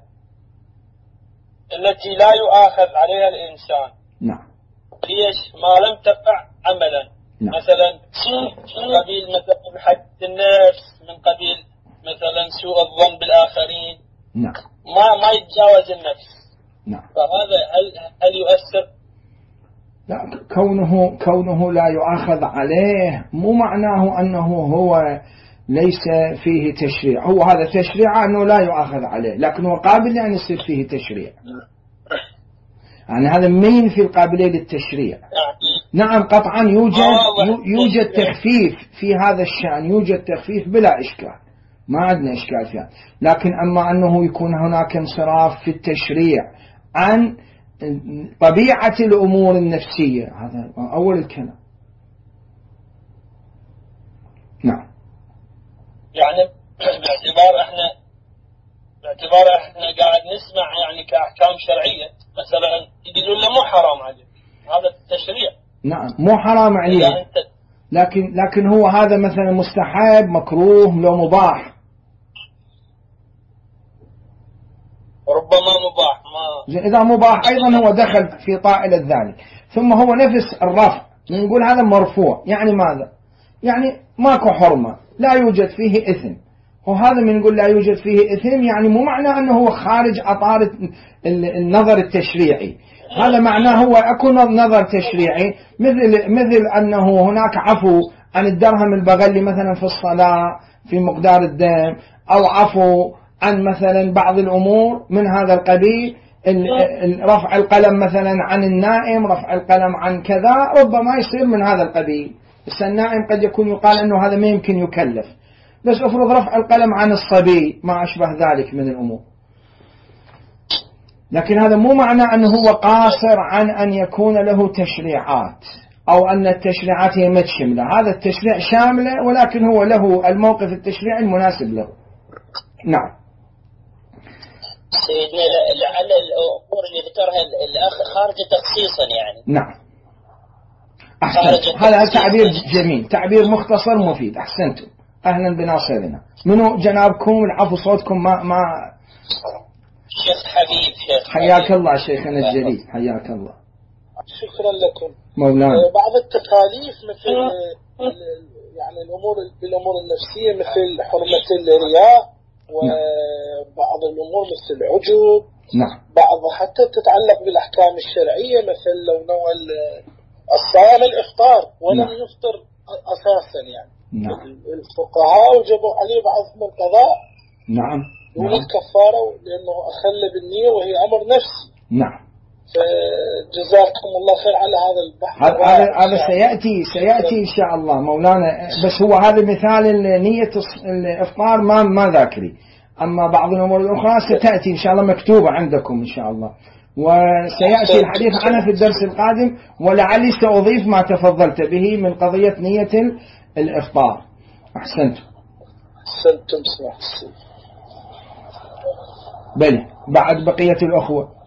التي لا يؤاخذ عليها الإنسان. نعم. ليش؟ ما لم تقع عملا. نعم. مثلا من قبيل مثلا حد النفس، من قبيل مثلا سوء الظن بالآخرين. نعم. ما يتجاوز النفس. نعم. فهذا هل يؤثر؟ لا، كونه لا يؤاخذ عليه مو معناه أنه هو ليس فيه تشريع. هو هذا تشريع أنه لا يؤاخذ عليه، لكن هو قابل أن يصير فيه تشريع. يعني هذا مين في القابلية للتشريع. نعم قطعا يوجد تخفيف في هذا الشأن، يوجد تخفيف بلا إشكال، ما عندنا إشكال فيها. لكن أما أنه يكون هناك انصراف في التشريع عن طبيعة الأمور النفسية، هذا أول الكلام. نعم. يعني باعتبار احنا قاعد نسمع يعني كأحكام شرعية مثلا يقولون له مو حرام عليه هذا التشريع. نعم مو حرام عليه، لكن هو هذا مثلا مستحب مكروه لو مباح. ربما مباح. إذا مباح أيضا هو دخل في طائلة ذلك. ثم هو نفس الرفع نقول هذا مرفوع، يعني ماذا؟ يعني ماكو حرمة، لا يوجد فيه إثم. وهذا من نقول لا يوجد فيه إثم يعني مو معناه أنه هو خارج أطار النظر التشريعي. هذا معناه هو أكو نظر تشريعي، مثل أنه هناك عفو عن الدرهم البغلي مثلا في الصلاة في مقدار الدم، أو عفو عن مثلا بعض الأمور من هذا القبيل، رفع القلم مثلا عن النائم، رفع القلم عن كذا، ربما يصير من هذا القبيل. بس النائم قد يكون يقال أنه هذا ما يمكن يكلف، بس أفرض رفع القلم عن الصبي ما أشبه ذلك من الأمور. لكن هذا مو معنى أنه هو قاصر عن أن يكون له تشريعات، أو أن التشريعات هي متشملة. هذا التشريع شاملة، ولكن هو له الموقف التشريعي المناسب له. نعم. سيدنا لعل الأمور اللي ذكرها الأخ خارج تخصيصا يعني. نعم أحسنت، هذا تعبير جميل، تعبير مختصر مفيد. أحسنتم، أهلا بناصرنا. منو جنابكم؟ العفو صوتكم ما شيخ حبيب. شيخ حياك الله شيخنا الجليل، حياك الله. شكرا لكم مولانا. بعض التكاليف مثل يعني الأمور النفسية مثل حرمة الرياء، وبعض الأمور مثل العجب. نعم. بعض حتى تتعلق بالأحكام الشرعية مثل لو نوى الصائم الإفطار ولم يفطر أساسا يعني. نعم. الفقهاء وجبوا عليه بعض من القضاء. نعم. دون الكفارة لأنه أخل بالنية وهي أمر نفسي. نعم. فجزاكم الله خير على هذا البحث. هذا سيأتي إن شاء الله مولانا. بس هو هذا مثال نية الإفطار ما ذاكري، أما بعض الأمور الأخرى ستأتي إن شاء الله مكتوبة عندكم إن شاء الله، وسيأتي الحديث عنها في الدرس القادم. ولعلي سأضيف ما تفضلت به من قضية نية الإفطار. أحسنتم. سمحت. بل بعد بقية الأخوة.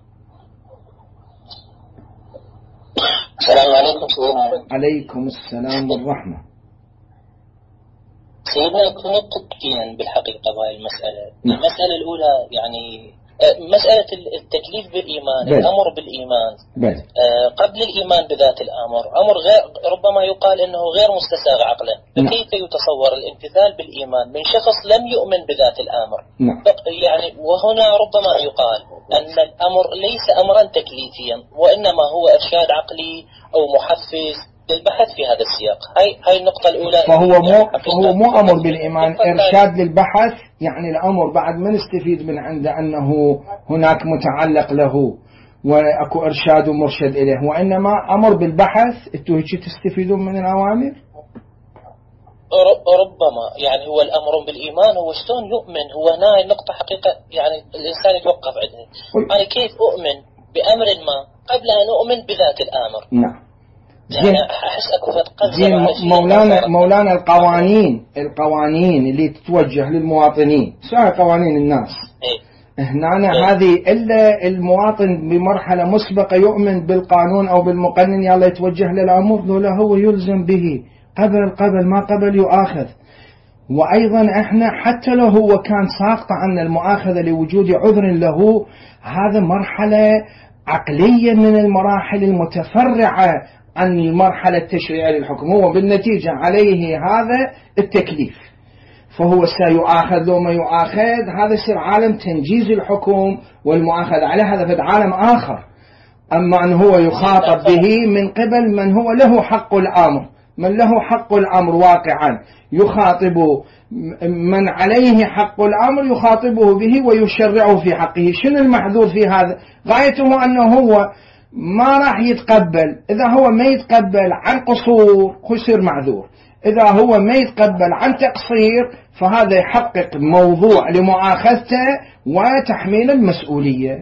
السلام عليكم سيدنا. عليكم السلام والرحمة. سيدنا كنا متفقين بالحقيقة بهذه المسألة. المسألة الأولى يعني مسألة التكليف بالإيمان، الأمر بالإيمان قبل الإيمان بذات الأمر، أمر غير ربما يقال إنه غير مستساغ عقلا. فكيف يتصور الامتثال بالإيمان من شخص لم يؤمن بذات الأمر؟ يعني وهنا ربما يقال أن الأمر ليس أمرا تكليفيا، وإنما هو إرشاد عقلي أو محفز للبحث في هذا السياق. هاي النقطة الأولى. فهو مو أمر بالإيمان، إرشاد للبحث. يعني الأمر بعد ما نستفيد من عنده أنه هناك متعلق له وأكو إرشاد ومرشد إليه، وإنما أمر بالبحث. أنتوا هيك تستفيدون من الأوامر؟ ربما يعني هو الأمر بالإيمان هو شلون يؤمن. هو هنا النقطة حقيقة يعني الإنسان يتوقف عندها. أنا كيف أؤمن بأمر ما قبل أن أؤمن بذات الأمر؟ نعم. زين مولانا القوانين اللي تتوجه للمواطنين، سواء قوانين الناس هنا هذه إلا المواطن بمرحلة مسبقة يؤمن بالقانون أو بالمقنن يلا يتوجه للأمور، لا هو يلزم به قبل ما قبل يؤاخذ. وأيضا احنا حتى لو هو كان ساقط عن المؤاخذة لوجود عذر له، هذا مرحلة عقلية من المراحل المتفرعة عن المرحلة التشريعية للحكم، هو بالنتيجة عليه هذا التكليف، فهو سيؤاخذ لو ما يؤاخذ. هذا يصير عالم تنجيز الحكم والمؤاخذة عليه، هذا في عالم آخر. أما أن هو يخاطب به من قبل من هو له حق الأمر، من له حق الأمر واقعا يخاطب من عليه حق الأمر، يخاطبه به ويشرعه في حقه. شنو المحذور في هذا؟ غايته أنه هو ما راح يتقبل. إذا هو ما يتقبل عن قصور يصير معذور، إذا هو ما يتقبل عن تقصير فهذا يحقق موضوع لمؤاخذته وتحميل المسؤولية.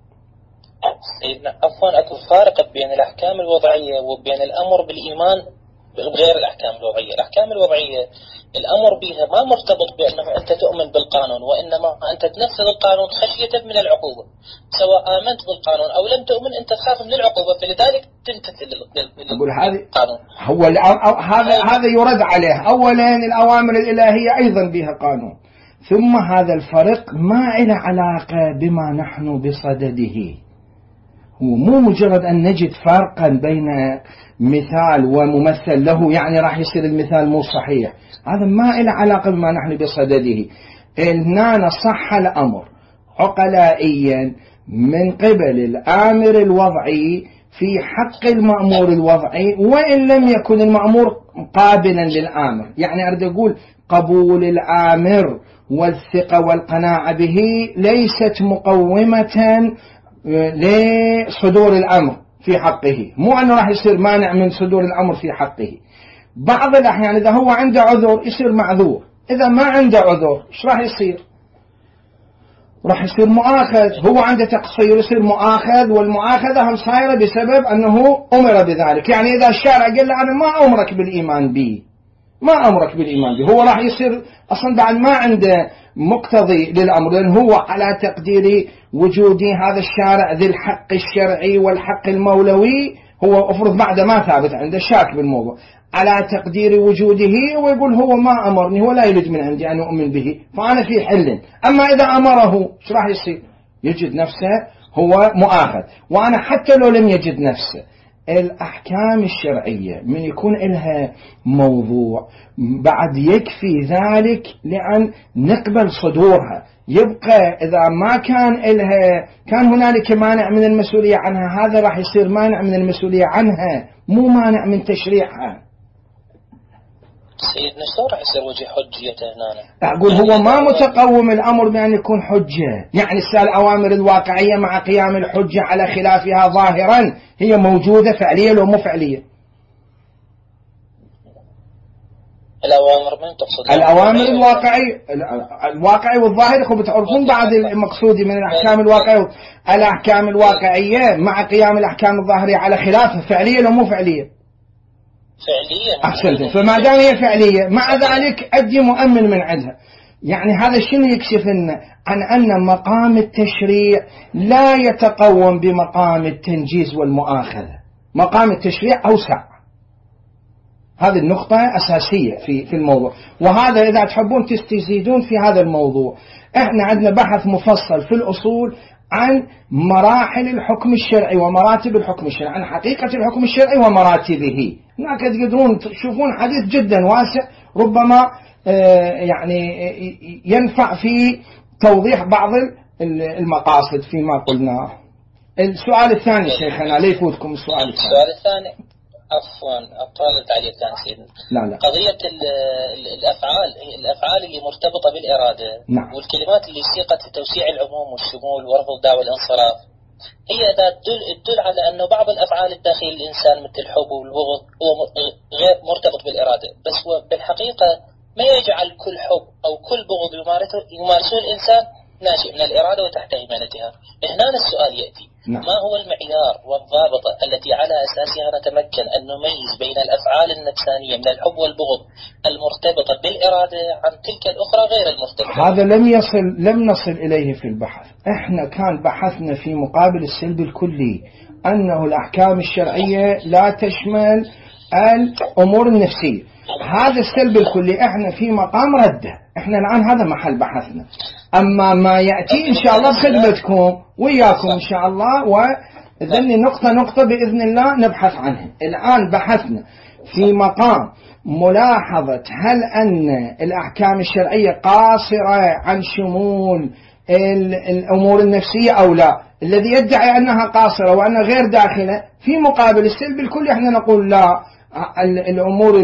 سيدنا عفوا، أكو فارق بين الأحكام الوضعية وبين الأمر بالإيمان غير الأحكام الوضعية. الأحكام الوضعية الأمر بها ما مرتبط بأنه أنت تؤمن بالقانون، وإنما أنت تنفذ القانون خشية من العقوبة، سواء آمنت بالقانون أو لم تؤمن أنت تخاف من العقوبة، فلذلك تمتثل القانون. هو هذا يرد عليه. أولا الأوامر الإلهية أيضا بها قانون، ثم هذا الفرق ما له علاقة بما نحن بصدده. هو مو مجرد أن نجد فرقا بين مثال وممثل له يعني راح يصير المثال مو صحيح، هذا ما له علاقة بما نحن بصدده. إننا صح الأمر عقلائيا من قبل الآمر الوضعي في حق المأمور الوضعي، وإن لم يكن المأمور قابلا للآمر. يعني أريد أقول قبول الآمر والثقة والقناعة به ليست مقومة لصدور الأمر في حقه، مو أنه راح يصير مانع من صدور الأمر في حقه. بعض الأحيان إذا هو عنده عذر يصير معذور، إذا ما عنده عذر إيش راح يصير؟ راح يصير مؤاخذ. هو عنده تقصير يصير مؤاخذ، والمؤاخذة هم صايرة بسبب أنه أمر بذلك. يعني إذا الشارع قال له أنا ما أمرك بالإيمان بي، ما أمرك بالإيمان به، هو راح يصير أصلا بعد ما عنده مقتضي للأمر، لأن هو على تقدير وجودي هذا الشارع ذي الحق الشرعي والحق المولوي، هو أفرض بعد ما ثابت عنده شاك بالموضوع، على تقدير وجوده ويقول هو ما أمرني، هو لا يريد من عندي أن أؤمن به، فأنا في حل. أما إذا أمره إيش راح يصير؟ يجد نفسه هو مؤاخذ. وأنا حتى لو لم يجد نفسه، الأحكام الشرعية من يكون لها موضوع بعد يكفي ذلك لأن نقبل صدورها. يبقى إذا ما كان هنالك مانع من المسؤولية عنها، هذا راح يصير مانع من المسؤولية عنها، مو مانع من تشريعها. سيدنا شلون راح يصير وجه حجيته هنا؟ أقول هو ما متقوم الأمر بأن يكون حجة. يعني الأوامر الواقعية مع قيام الحجة على خلافها ظاهرا هي موجودة فعليا لو مو فعلية. الأوامر من تقصد؟ الأوامر الواقعي والظاهري. خب تعرفون بعد المقصود من الأحكام الواقعية، الأحكام الواقعية مع قيام الأحكام الظاهرية على خلافها فعلية لو مو فعلية؟ فعلية. أحسنت. فما دام هي فعلية مع ذلك أدي مؤمن من عندها. يعني هذا شنو يكشف لنا؟ عن أن مقام التشريع لا يتقوم بمقام التنجيز والمؤاخذة. مقام التشريع أوسع. هذه النقطة أساسية في الموضوع، وهذا إذا تحبون تستزيدون في هذا الموضوع. إحنا عندنا بحث مفصل في الأصول عن مراحل الحكم الشرعي ومراتب الحكم الشرعي، عن حقيقة الحكم الشرعي ومراتبه. هناك تقدرون تشوفون حديث جدا واسع ربما يعني ينفع في توضيح بعض المقاصد فيما قلناه. السؤال الثاني شيخنا لا يفوتكم السؤال الثاني. عفوا أطالت عليك كان سيدنا. لا. قضية الأفعال اللي مرتبطة بالإرادة. نعم. والكلمات اللي سيقت لتوسيع العموم والشمول ورفض دعوى الانصراف، هي أداة تدل على أنه بعض الأفعال الداخل الإنسان مثل الحب والبغض هو غير مرتبط بالإرادة، بس هو بالحقيقة ما يجعل كل حب أو كل بغض يمارسه الإنسان ناشئ من الإرادة وتحت هيمنتها. هنا السؤال يأتي ما هو المعيار والضابطة التي على أساسها نتمكن أن نميز بين الأفعال النفسانية من الحب والبغض المرتبطة بالإرادة عن تلك الأخرى غير المرتبطة؟ هذا لم نصل إليه في البحث. احنا كان بحثنا في مقابل السلب الكلي أنه الأحكام الشرعية لا تشمل الأمور النفسية. هذا السلب الكلي احنا في مقام رده، احنا الآن هذا محل بحثنا. أما ما يأتي إن شاء الله بخدمتكم وياكم إن شاء الله، وذني نقطة نقطة بإذن الله نبحث عنه. الآن بحثنا في مقام ملاحظة هل أن الأحكام الشرعية قاصرة عن شمول الأمور النفسية أو لا. الذي يدعي أنها قاصرة وأنها غير داخلة في مقابل السلب الكلي احنا نقول لا، الأمور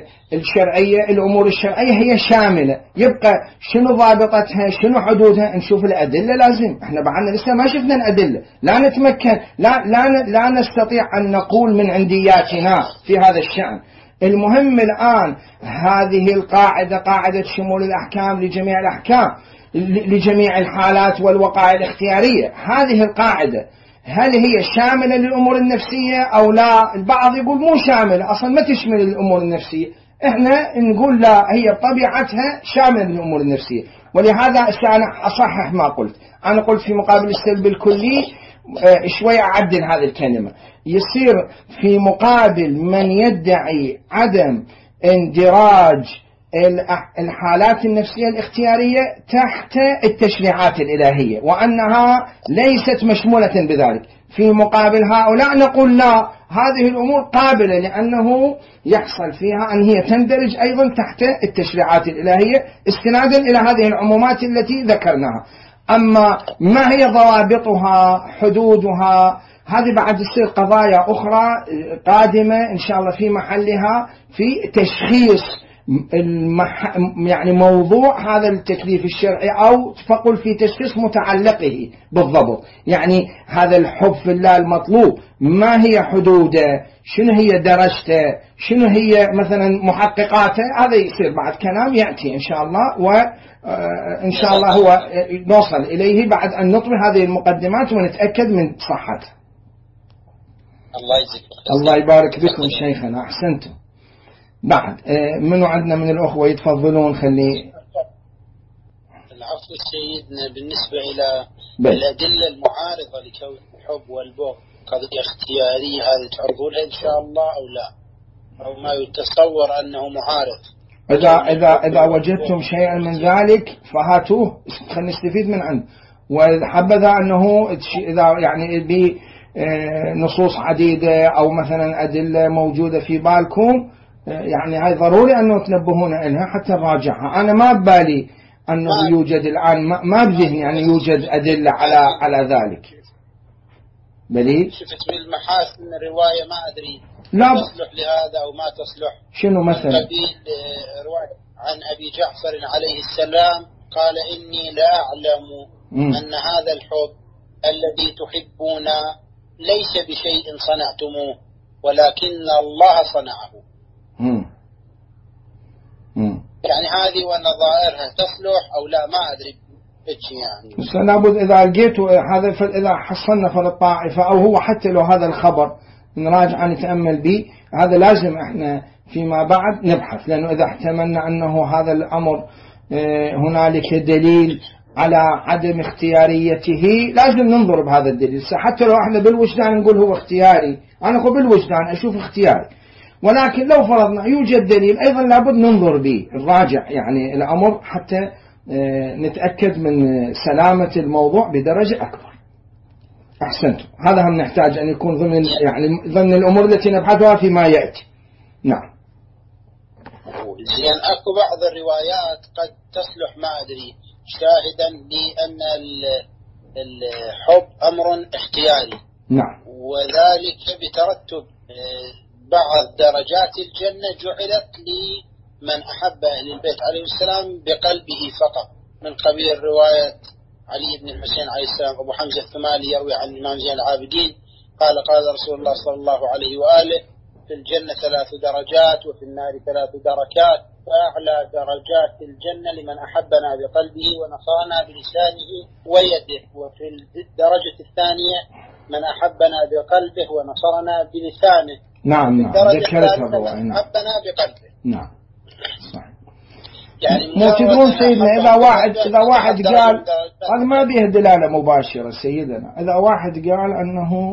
الشرعية هي شاملة. يبقى شنو ضابطتها، شنو حدودها؟ نشوف الأدلة. لازم احنا بعدنا لسه ما شفنا الأدلة، لا نتمكن، لا نستطيع أن نقول من عندياتنا في هذا الشأن. المهم الآن هذه القاعدة، قاعدة شمول الأحكام لجميع الأحكام لجميع الحالات والوقائع الاختيارية، هذه القاعدة هل هي شاملة للأمور النفسية أو لا؟ البعض يقول مو شاملة، أصلا ما تشمل الأمور النفسية. إحنا نقول لا، هي بطبيعتها شاملة للأمور النفسية. ولهذا أنا أصحح ما قلت. أنا قلت في مقابل السلب الكلي شوي أعدل هذه الكلمة، يصير في مقابل من يدعي عدم اندراج الحالات النفسية الاختيارية تحت التشريعات الإلهية وأنها ليست مشمولة بذلك. في مقابل هؤلاء نقول لا، هذه الأمور قابلة لأنه يحصل فيها أن هي تندرج أيضا تحت التشريعات الإلهية استنادا إلى هذه العمومات التي ذكرناها. أما ما هي ضوابطها، حدودها، هذه بعد تصير قضايا أخرى قادمة إن شاء الله في محلها في تشخيص يعني موضوع هذا التكليف الشرعي، أو فقل في تشخيص متعلقه بالضبط. يعني هذا الحب في الله المطلوب ما هي حدوده، شنو هي درجته، شنو هي مثلا محققاته، هذا يصير بعد كلام يأتي إن شاء الله، وإن شاء الله هو نوصل إليه بعد أن نطوي هذه المقدمات ونتأكد من صحتها. الله يبارك بكم شيخنا، أحسنتم. بعد منو عندنا من الأخوة يتفضلون؟ خلي العفو سيدنا. بالنسبة إلى الأدلة المعارضة لكون الحب والبغض قضية اختيارية، هذه تعرضونها إن شاء الله أو لا، أو ما يتصور أنه معارض؟ إذا وجدتم شيئا من ذلك فهاتوه، خلينا نستفيد من عنه. وحبذا أنه إذا يعني بنصوص عديدة أو مثلا أدلة موجودة في بالكم، يعني هاي ضروري أنه تنبهون إلها حتى نراجعها. أنا ما ببالي أنه يوجد الآن، ما بذهني يعني يوجد أدلة على ذلك. بلي شفت بالمحاسن الرواية ما أدري لا تصلح لهذا أو ما تصلح. شنو مثلا؟ رواية عن أبي جعفر عليه السلام قال إني لا أعلم أن هذا الحب الذي تحبون ليس بشيء صنعتموه ولكن الله صنعه. يعني هذه ونظائرها تصلح أو لا ما أدري يعني. بس لابد إذا لقيتوا هذا إذا حصلنا فالطائفة أو هو حتى لو هذا الخبر نراجع نتأمل به، هذا لازم إحنا فيما بعد نبحث، لأنه إذا احتملنا أنه هذا الأمر هنالك دليل على عدم اختياريته لازم ننظر بهذا الدليل. حتى لو احنا بالوجدان نقول هو اختياري، أنا أقول بالوجدان أشوف اختياري، ولكن لو فرضنا يوجد دليل أيضا لابد ننظر به، نراجع يعني الأمر حتى نتأكد من سلامة الموضوع بدرجة أكبر. أحسنتم. هذا هم نحتاج أن يكون ضمن الأمور التي نبحثها فيما يأتي. نعم. زين أكو بعض الروايات قد تصلح ما أدري شاهدا لأن الحب أمر اختياري. نعم. وذلك بترتب بعض درجات الجنة جعلت لمن أحب أهل البيت عليه السلام بقلبه فقط، من قبيل رواية علي بن الحسين عليه السلام. أبو حمزة الثمالي يروي عن الإمام زين العابدين قال قال رسول الله صلى الله عليه وآله: في الجنة 3 درجات وفي النار 3 دركات، فأعلى درجات الجنة لمن أحبنا بقلبه ونصرنا بلسانه ويده. وفي الدرجة الثانية من أحبنا بقلبه ونصرنا بلسانه. نعم ذكرتها من أحبنا بقلبه. نعم صحيح. يعني مو تدرون سيدنا إذا واحد قال هذا ما به دلالة مباشرة سيدنا، إذا واحد قال أنه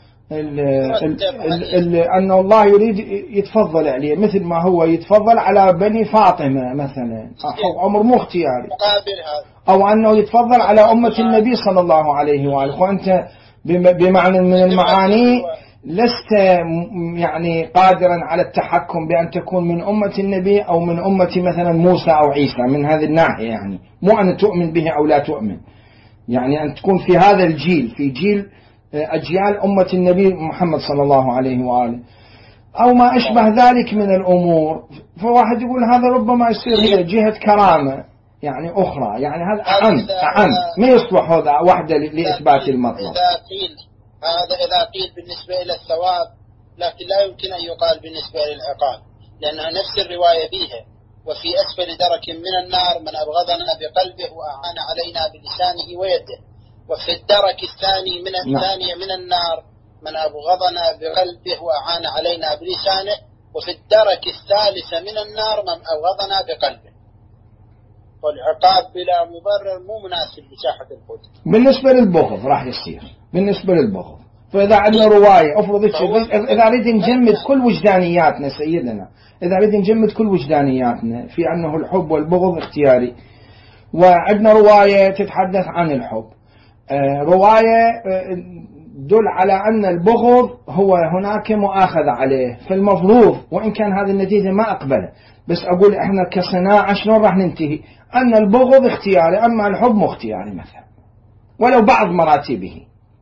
أن الله يريد يتفضل عليه مثل ما هو يتفضل على بني فاطمة مثلا، أمر مو اختياري، أو أنه يتفضل على أمة النبي صلى الله عليه وآله، وأنت بمعنى من المعاني لست يعني قادرا على التحكم بأن تكون من أمة النبي أو من أمة مثلا موسى أو عيسى من هذه الناحية، يعني مو أن تؤمن به أو لا تؤمن، يعني أن تكون في هذا الجيل، في جيل أجيال أمة النبي محمد صلى الله عليه وآله أو ما أشبه ذلك من الأمور. فواحد يقول هذا ربما يصير هي جهة كرامة يعني أخرى، يعني هذا أعم ما يصلح هذا وحده لإثبات المطلب. إذا قيل بالنسبة إلى الثواب، لكن لا يمكن أن يقال بالنسبة للعقاب، لأنها نفس الرواية بيها. وفي أسفل درك من النار من أبغضنا بقلبه وأعان علينا بلسانه ويده. وفي الدرك الثاني من النار من أبغضنا بقلبه وأعان علينا بلسانه. وفي الدرك الثالث من النار من أبغضنا بقلبه. والعقاب بلا مبرر مو مناسب لساحة القدس. بالنسبة للبغض راح يصير بالنسبة للبغض. فإذا عندنا رواية أفرض إذا أريد نجمد كل وجدانياتنا سيدنا، إذا أريد نجمد كل وجدانياتنا في أنه الحب والبغض اختياري، وعندنا رواية تتحدث عن الحب، رواية دل على أن البغض هو هناك مؤاخذة عليه، فالمفروض وإن كان هذه النتيجة ما أقبله، بس أقول إحنا كصناعة شلون راح ننتهي أن البغض اختياري أما الحب مو اختياري مثلا ولو بعض مراتبه.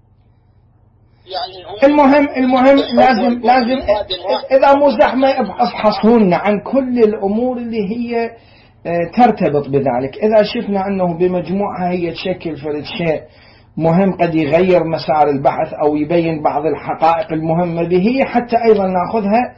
المهم لازم إذا مو زحمة افحصونا عن كل الأمور اللي هي ترتبط بذلك. إذا شفنا أنه بمجموعها هي تشكل فرد شيء مهم قد يغير مسار البحث أو يبين بعض الحقائق المهمة به، حتى أيضا نأخذها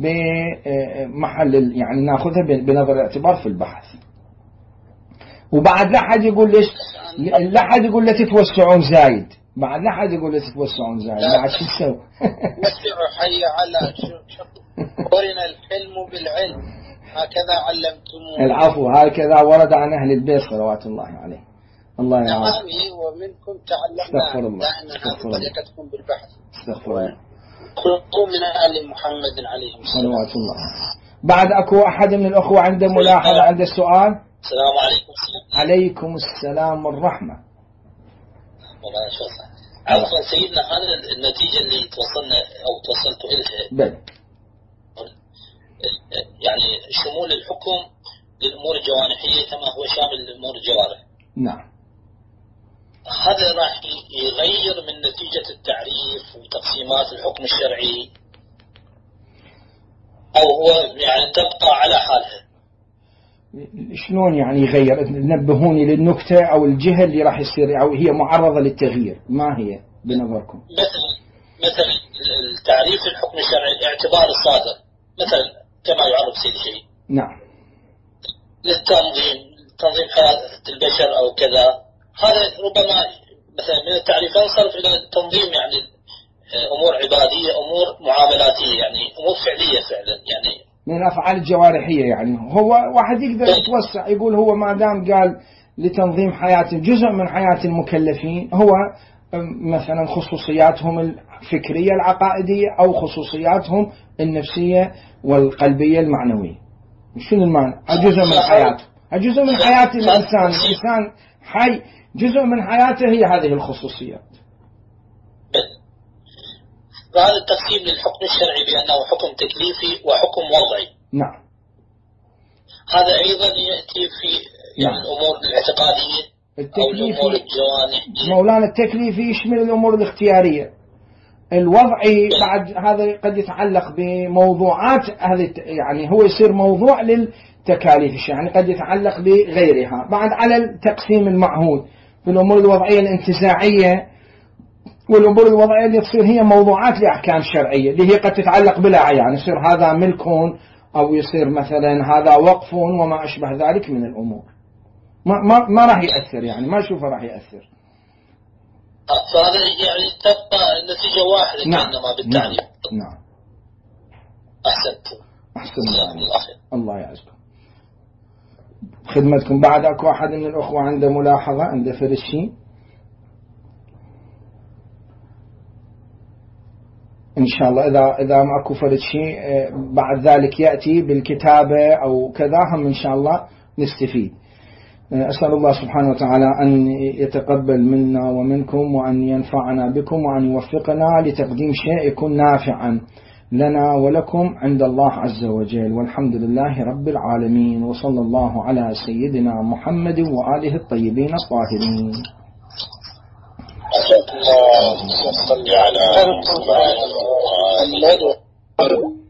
بمحل يعني نأخذها بنظر الاعتبار في البحث. وبعد لا حد يقول ليش لا حد يقول لا تتوسعون زايد، بعد لا حد يقول لا تتوسعون زايد، بعد شو تسوي؟ وسعوا حي على قرن الحلم بالعلم هكذا علمتموه. العفو هكذا ورد عن أهل البيت صلوات الله عليه. الله يعافيك. نعم ومنكم تعلمنا. استغفر الله. هذه طريقتكم بالبحث. استغفر الله. كنتم من آل محمد عليه السلام. صلوات الله. بعد أكو أحد من الأخوة عنده ملاحظة عنده سؤال؟ السلام عليكم. عليكم السلام والرحمة. والله شو صح. عفوا سيدنا هذا النتيجة اللي توصلتوا إليها. بل. يعني شمول الحكم للأمور الجوانحية كما هو شامل للأمور الجوارح. نعم. هذا راح يغير من نتيجة التعريف وتقسيمات الحكم الشرعي، أو هو يعني تبقى على حالها؟ شلون يعني يغير؟ نبهوني للنكتة أو الجهة اللي راح يصير أو هي معرضة للتغيير، ما هي بنظركم؟ مثلا التعريف الحكم الشرعي الاعتبار الصادر مثلا كما يعرف سيد شيء. نعم. تنظيم حياة البشر أو كذا، هذا ربما مثلا من التعريف ينصرف إلى تنظيم يعني أمور عبادية، أمور معاملاتية، يعني أمور فعلية فعلا، يعني من الأفعال الجوارحية. يعني هو واحد يقدر يتوسع يقول هو ما دام قال لتنظيم حياة جزء من حياة المكلفين هو مثلا خصوصياتهم الفكرية العقائدية أو خصوصياتهم النفسية والقلبية المعنوية. شنو المعنى؟ جزء من حياته، جزء من حياة الإنسان حي، جزء من حياته هي هذه الخصوصيات. وهذا التقسيم للحكم الشرعي بأنه حكم تكليفي وحكم وضعي. نعم. هذا أيضا يأتي في يعني الأمور الاعتقادية أو الأمور الجوانحية. مولانا التكليفي يشمل الأمور الاختيارية. الوضعي بعد هذا قد يتعلق بموضوعات هذه، يعني هو يصير موضوع للتكاليف، يعني قد يتعلق بغيرها. بعد على التقسيم المعهود في الأمور الوضعية الانتزاعية، والأمور الوضعية اللي تصير هي موضوعات لأحكام شرعية اللي هي قد تتعلق بالأعيان، يصير هذا ملك أو يصير مثلا هذا وقف وما أشبه ذلك من الأمور، ما راح يأثر، يعني ما أشوفه راح يأثر. فهذا يعني تبقى النتيجة واحدة. نعم. كأنما بالتعليم. نعم. أحسنت. الله يعزكم. خدمتكم. بعد أكو أحد من الأخوة عنده ملاحظة، عنده فرشي؟ إن شاء الله إذا ما أكو فرد شيء بعد ذلك يأتي بالكتابة أو كذا، هم إن شاء الله نستفيد. أسأل الله سبحانه وتعالى أن يتقبل منا ومنكم، وأن ينفعنا بكم، وأن يوفقنا لتقديم شيء يكون نافعا لنا ولكم عند الله عز وجل. والحمد لله رب العالمين، وصلى الله على سيدنا محمد وآله الطيبين الطاهرين. الله صل على محمد.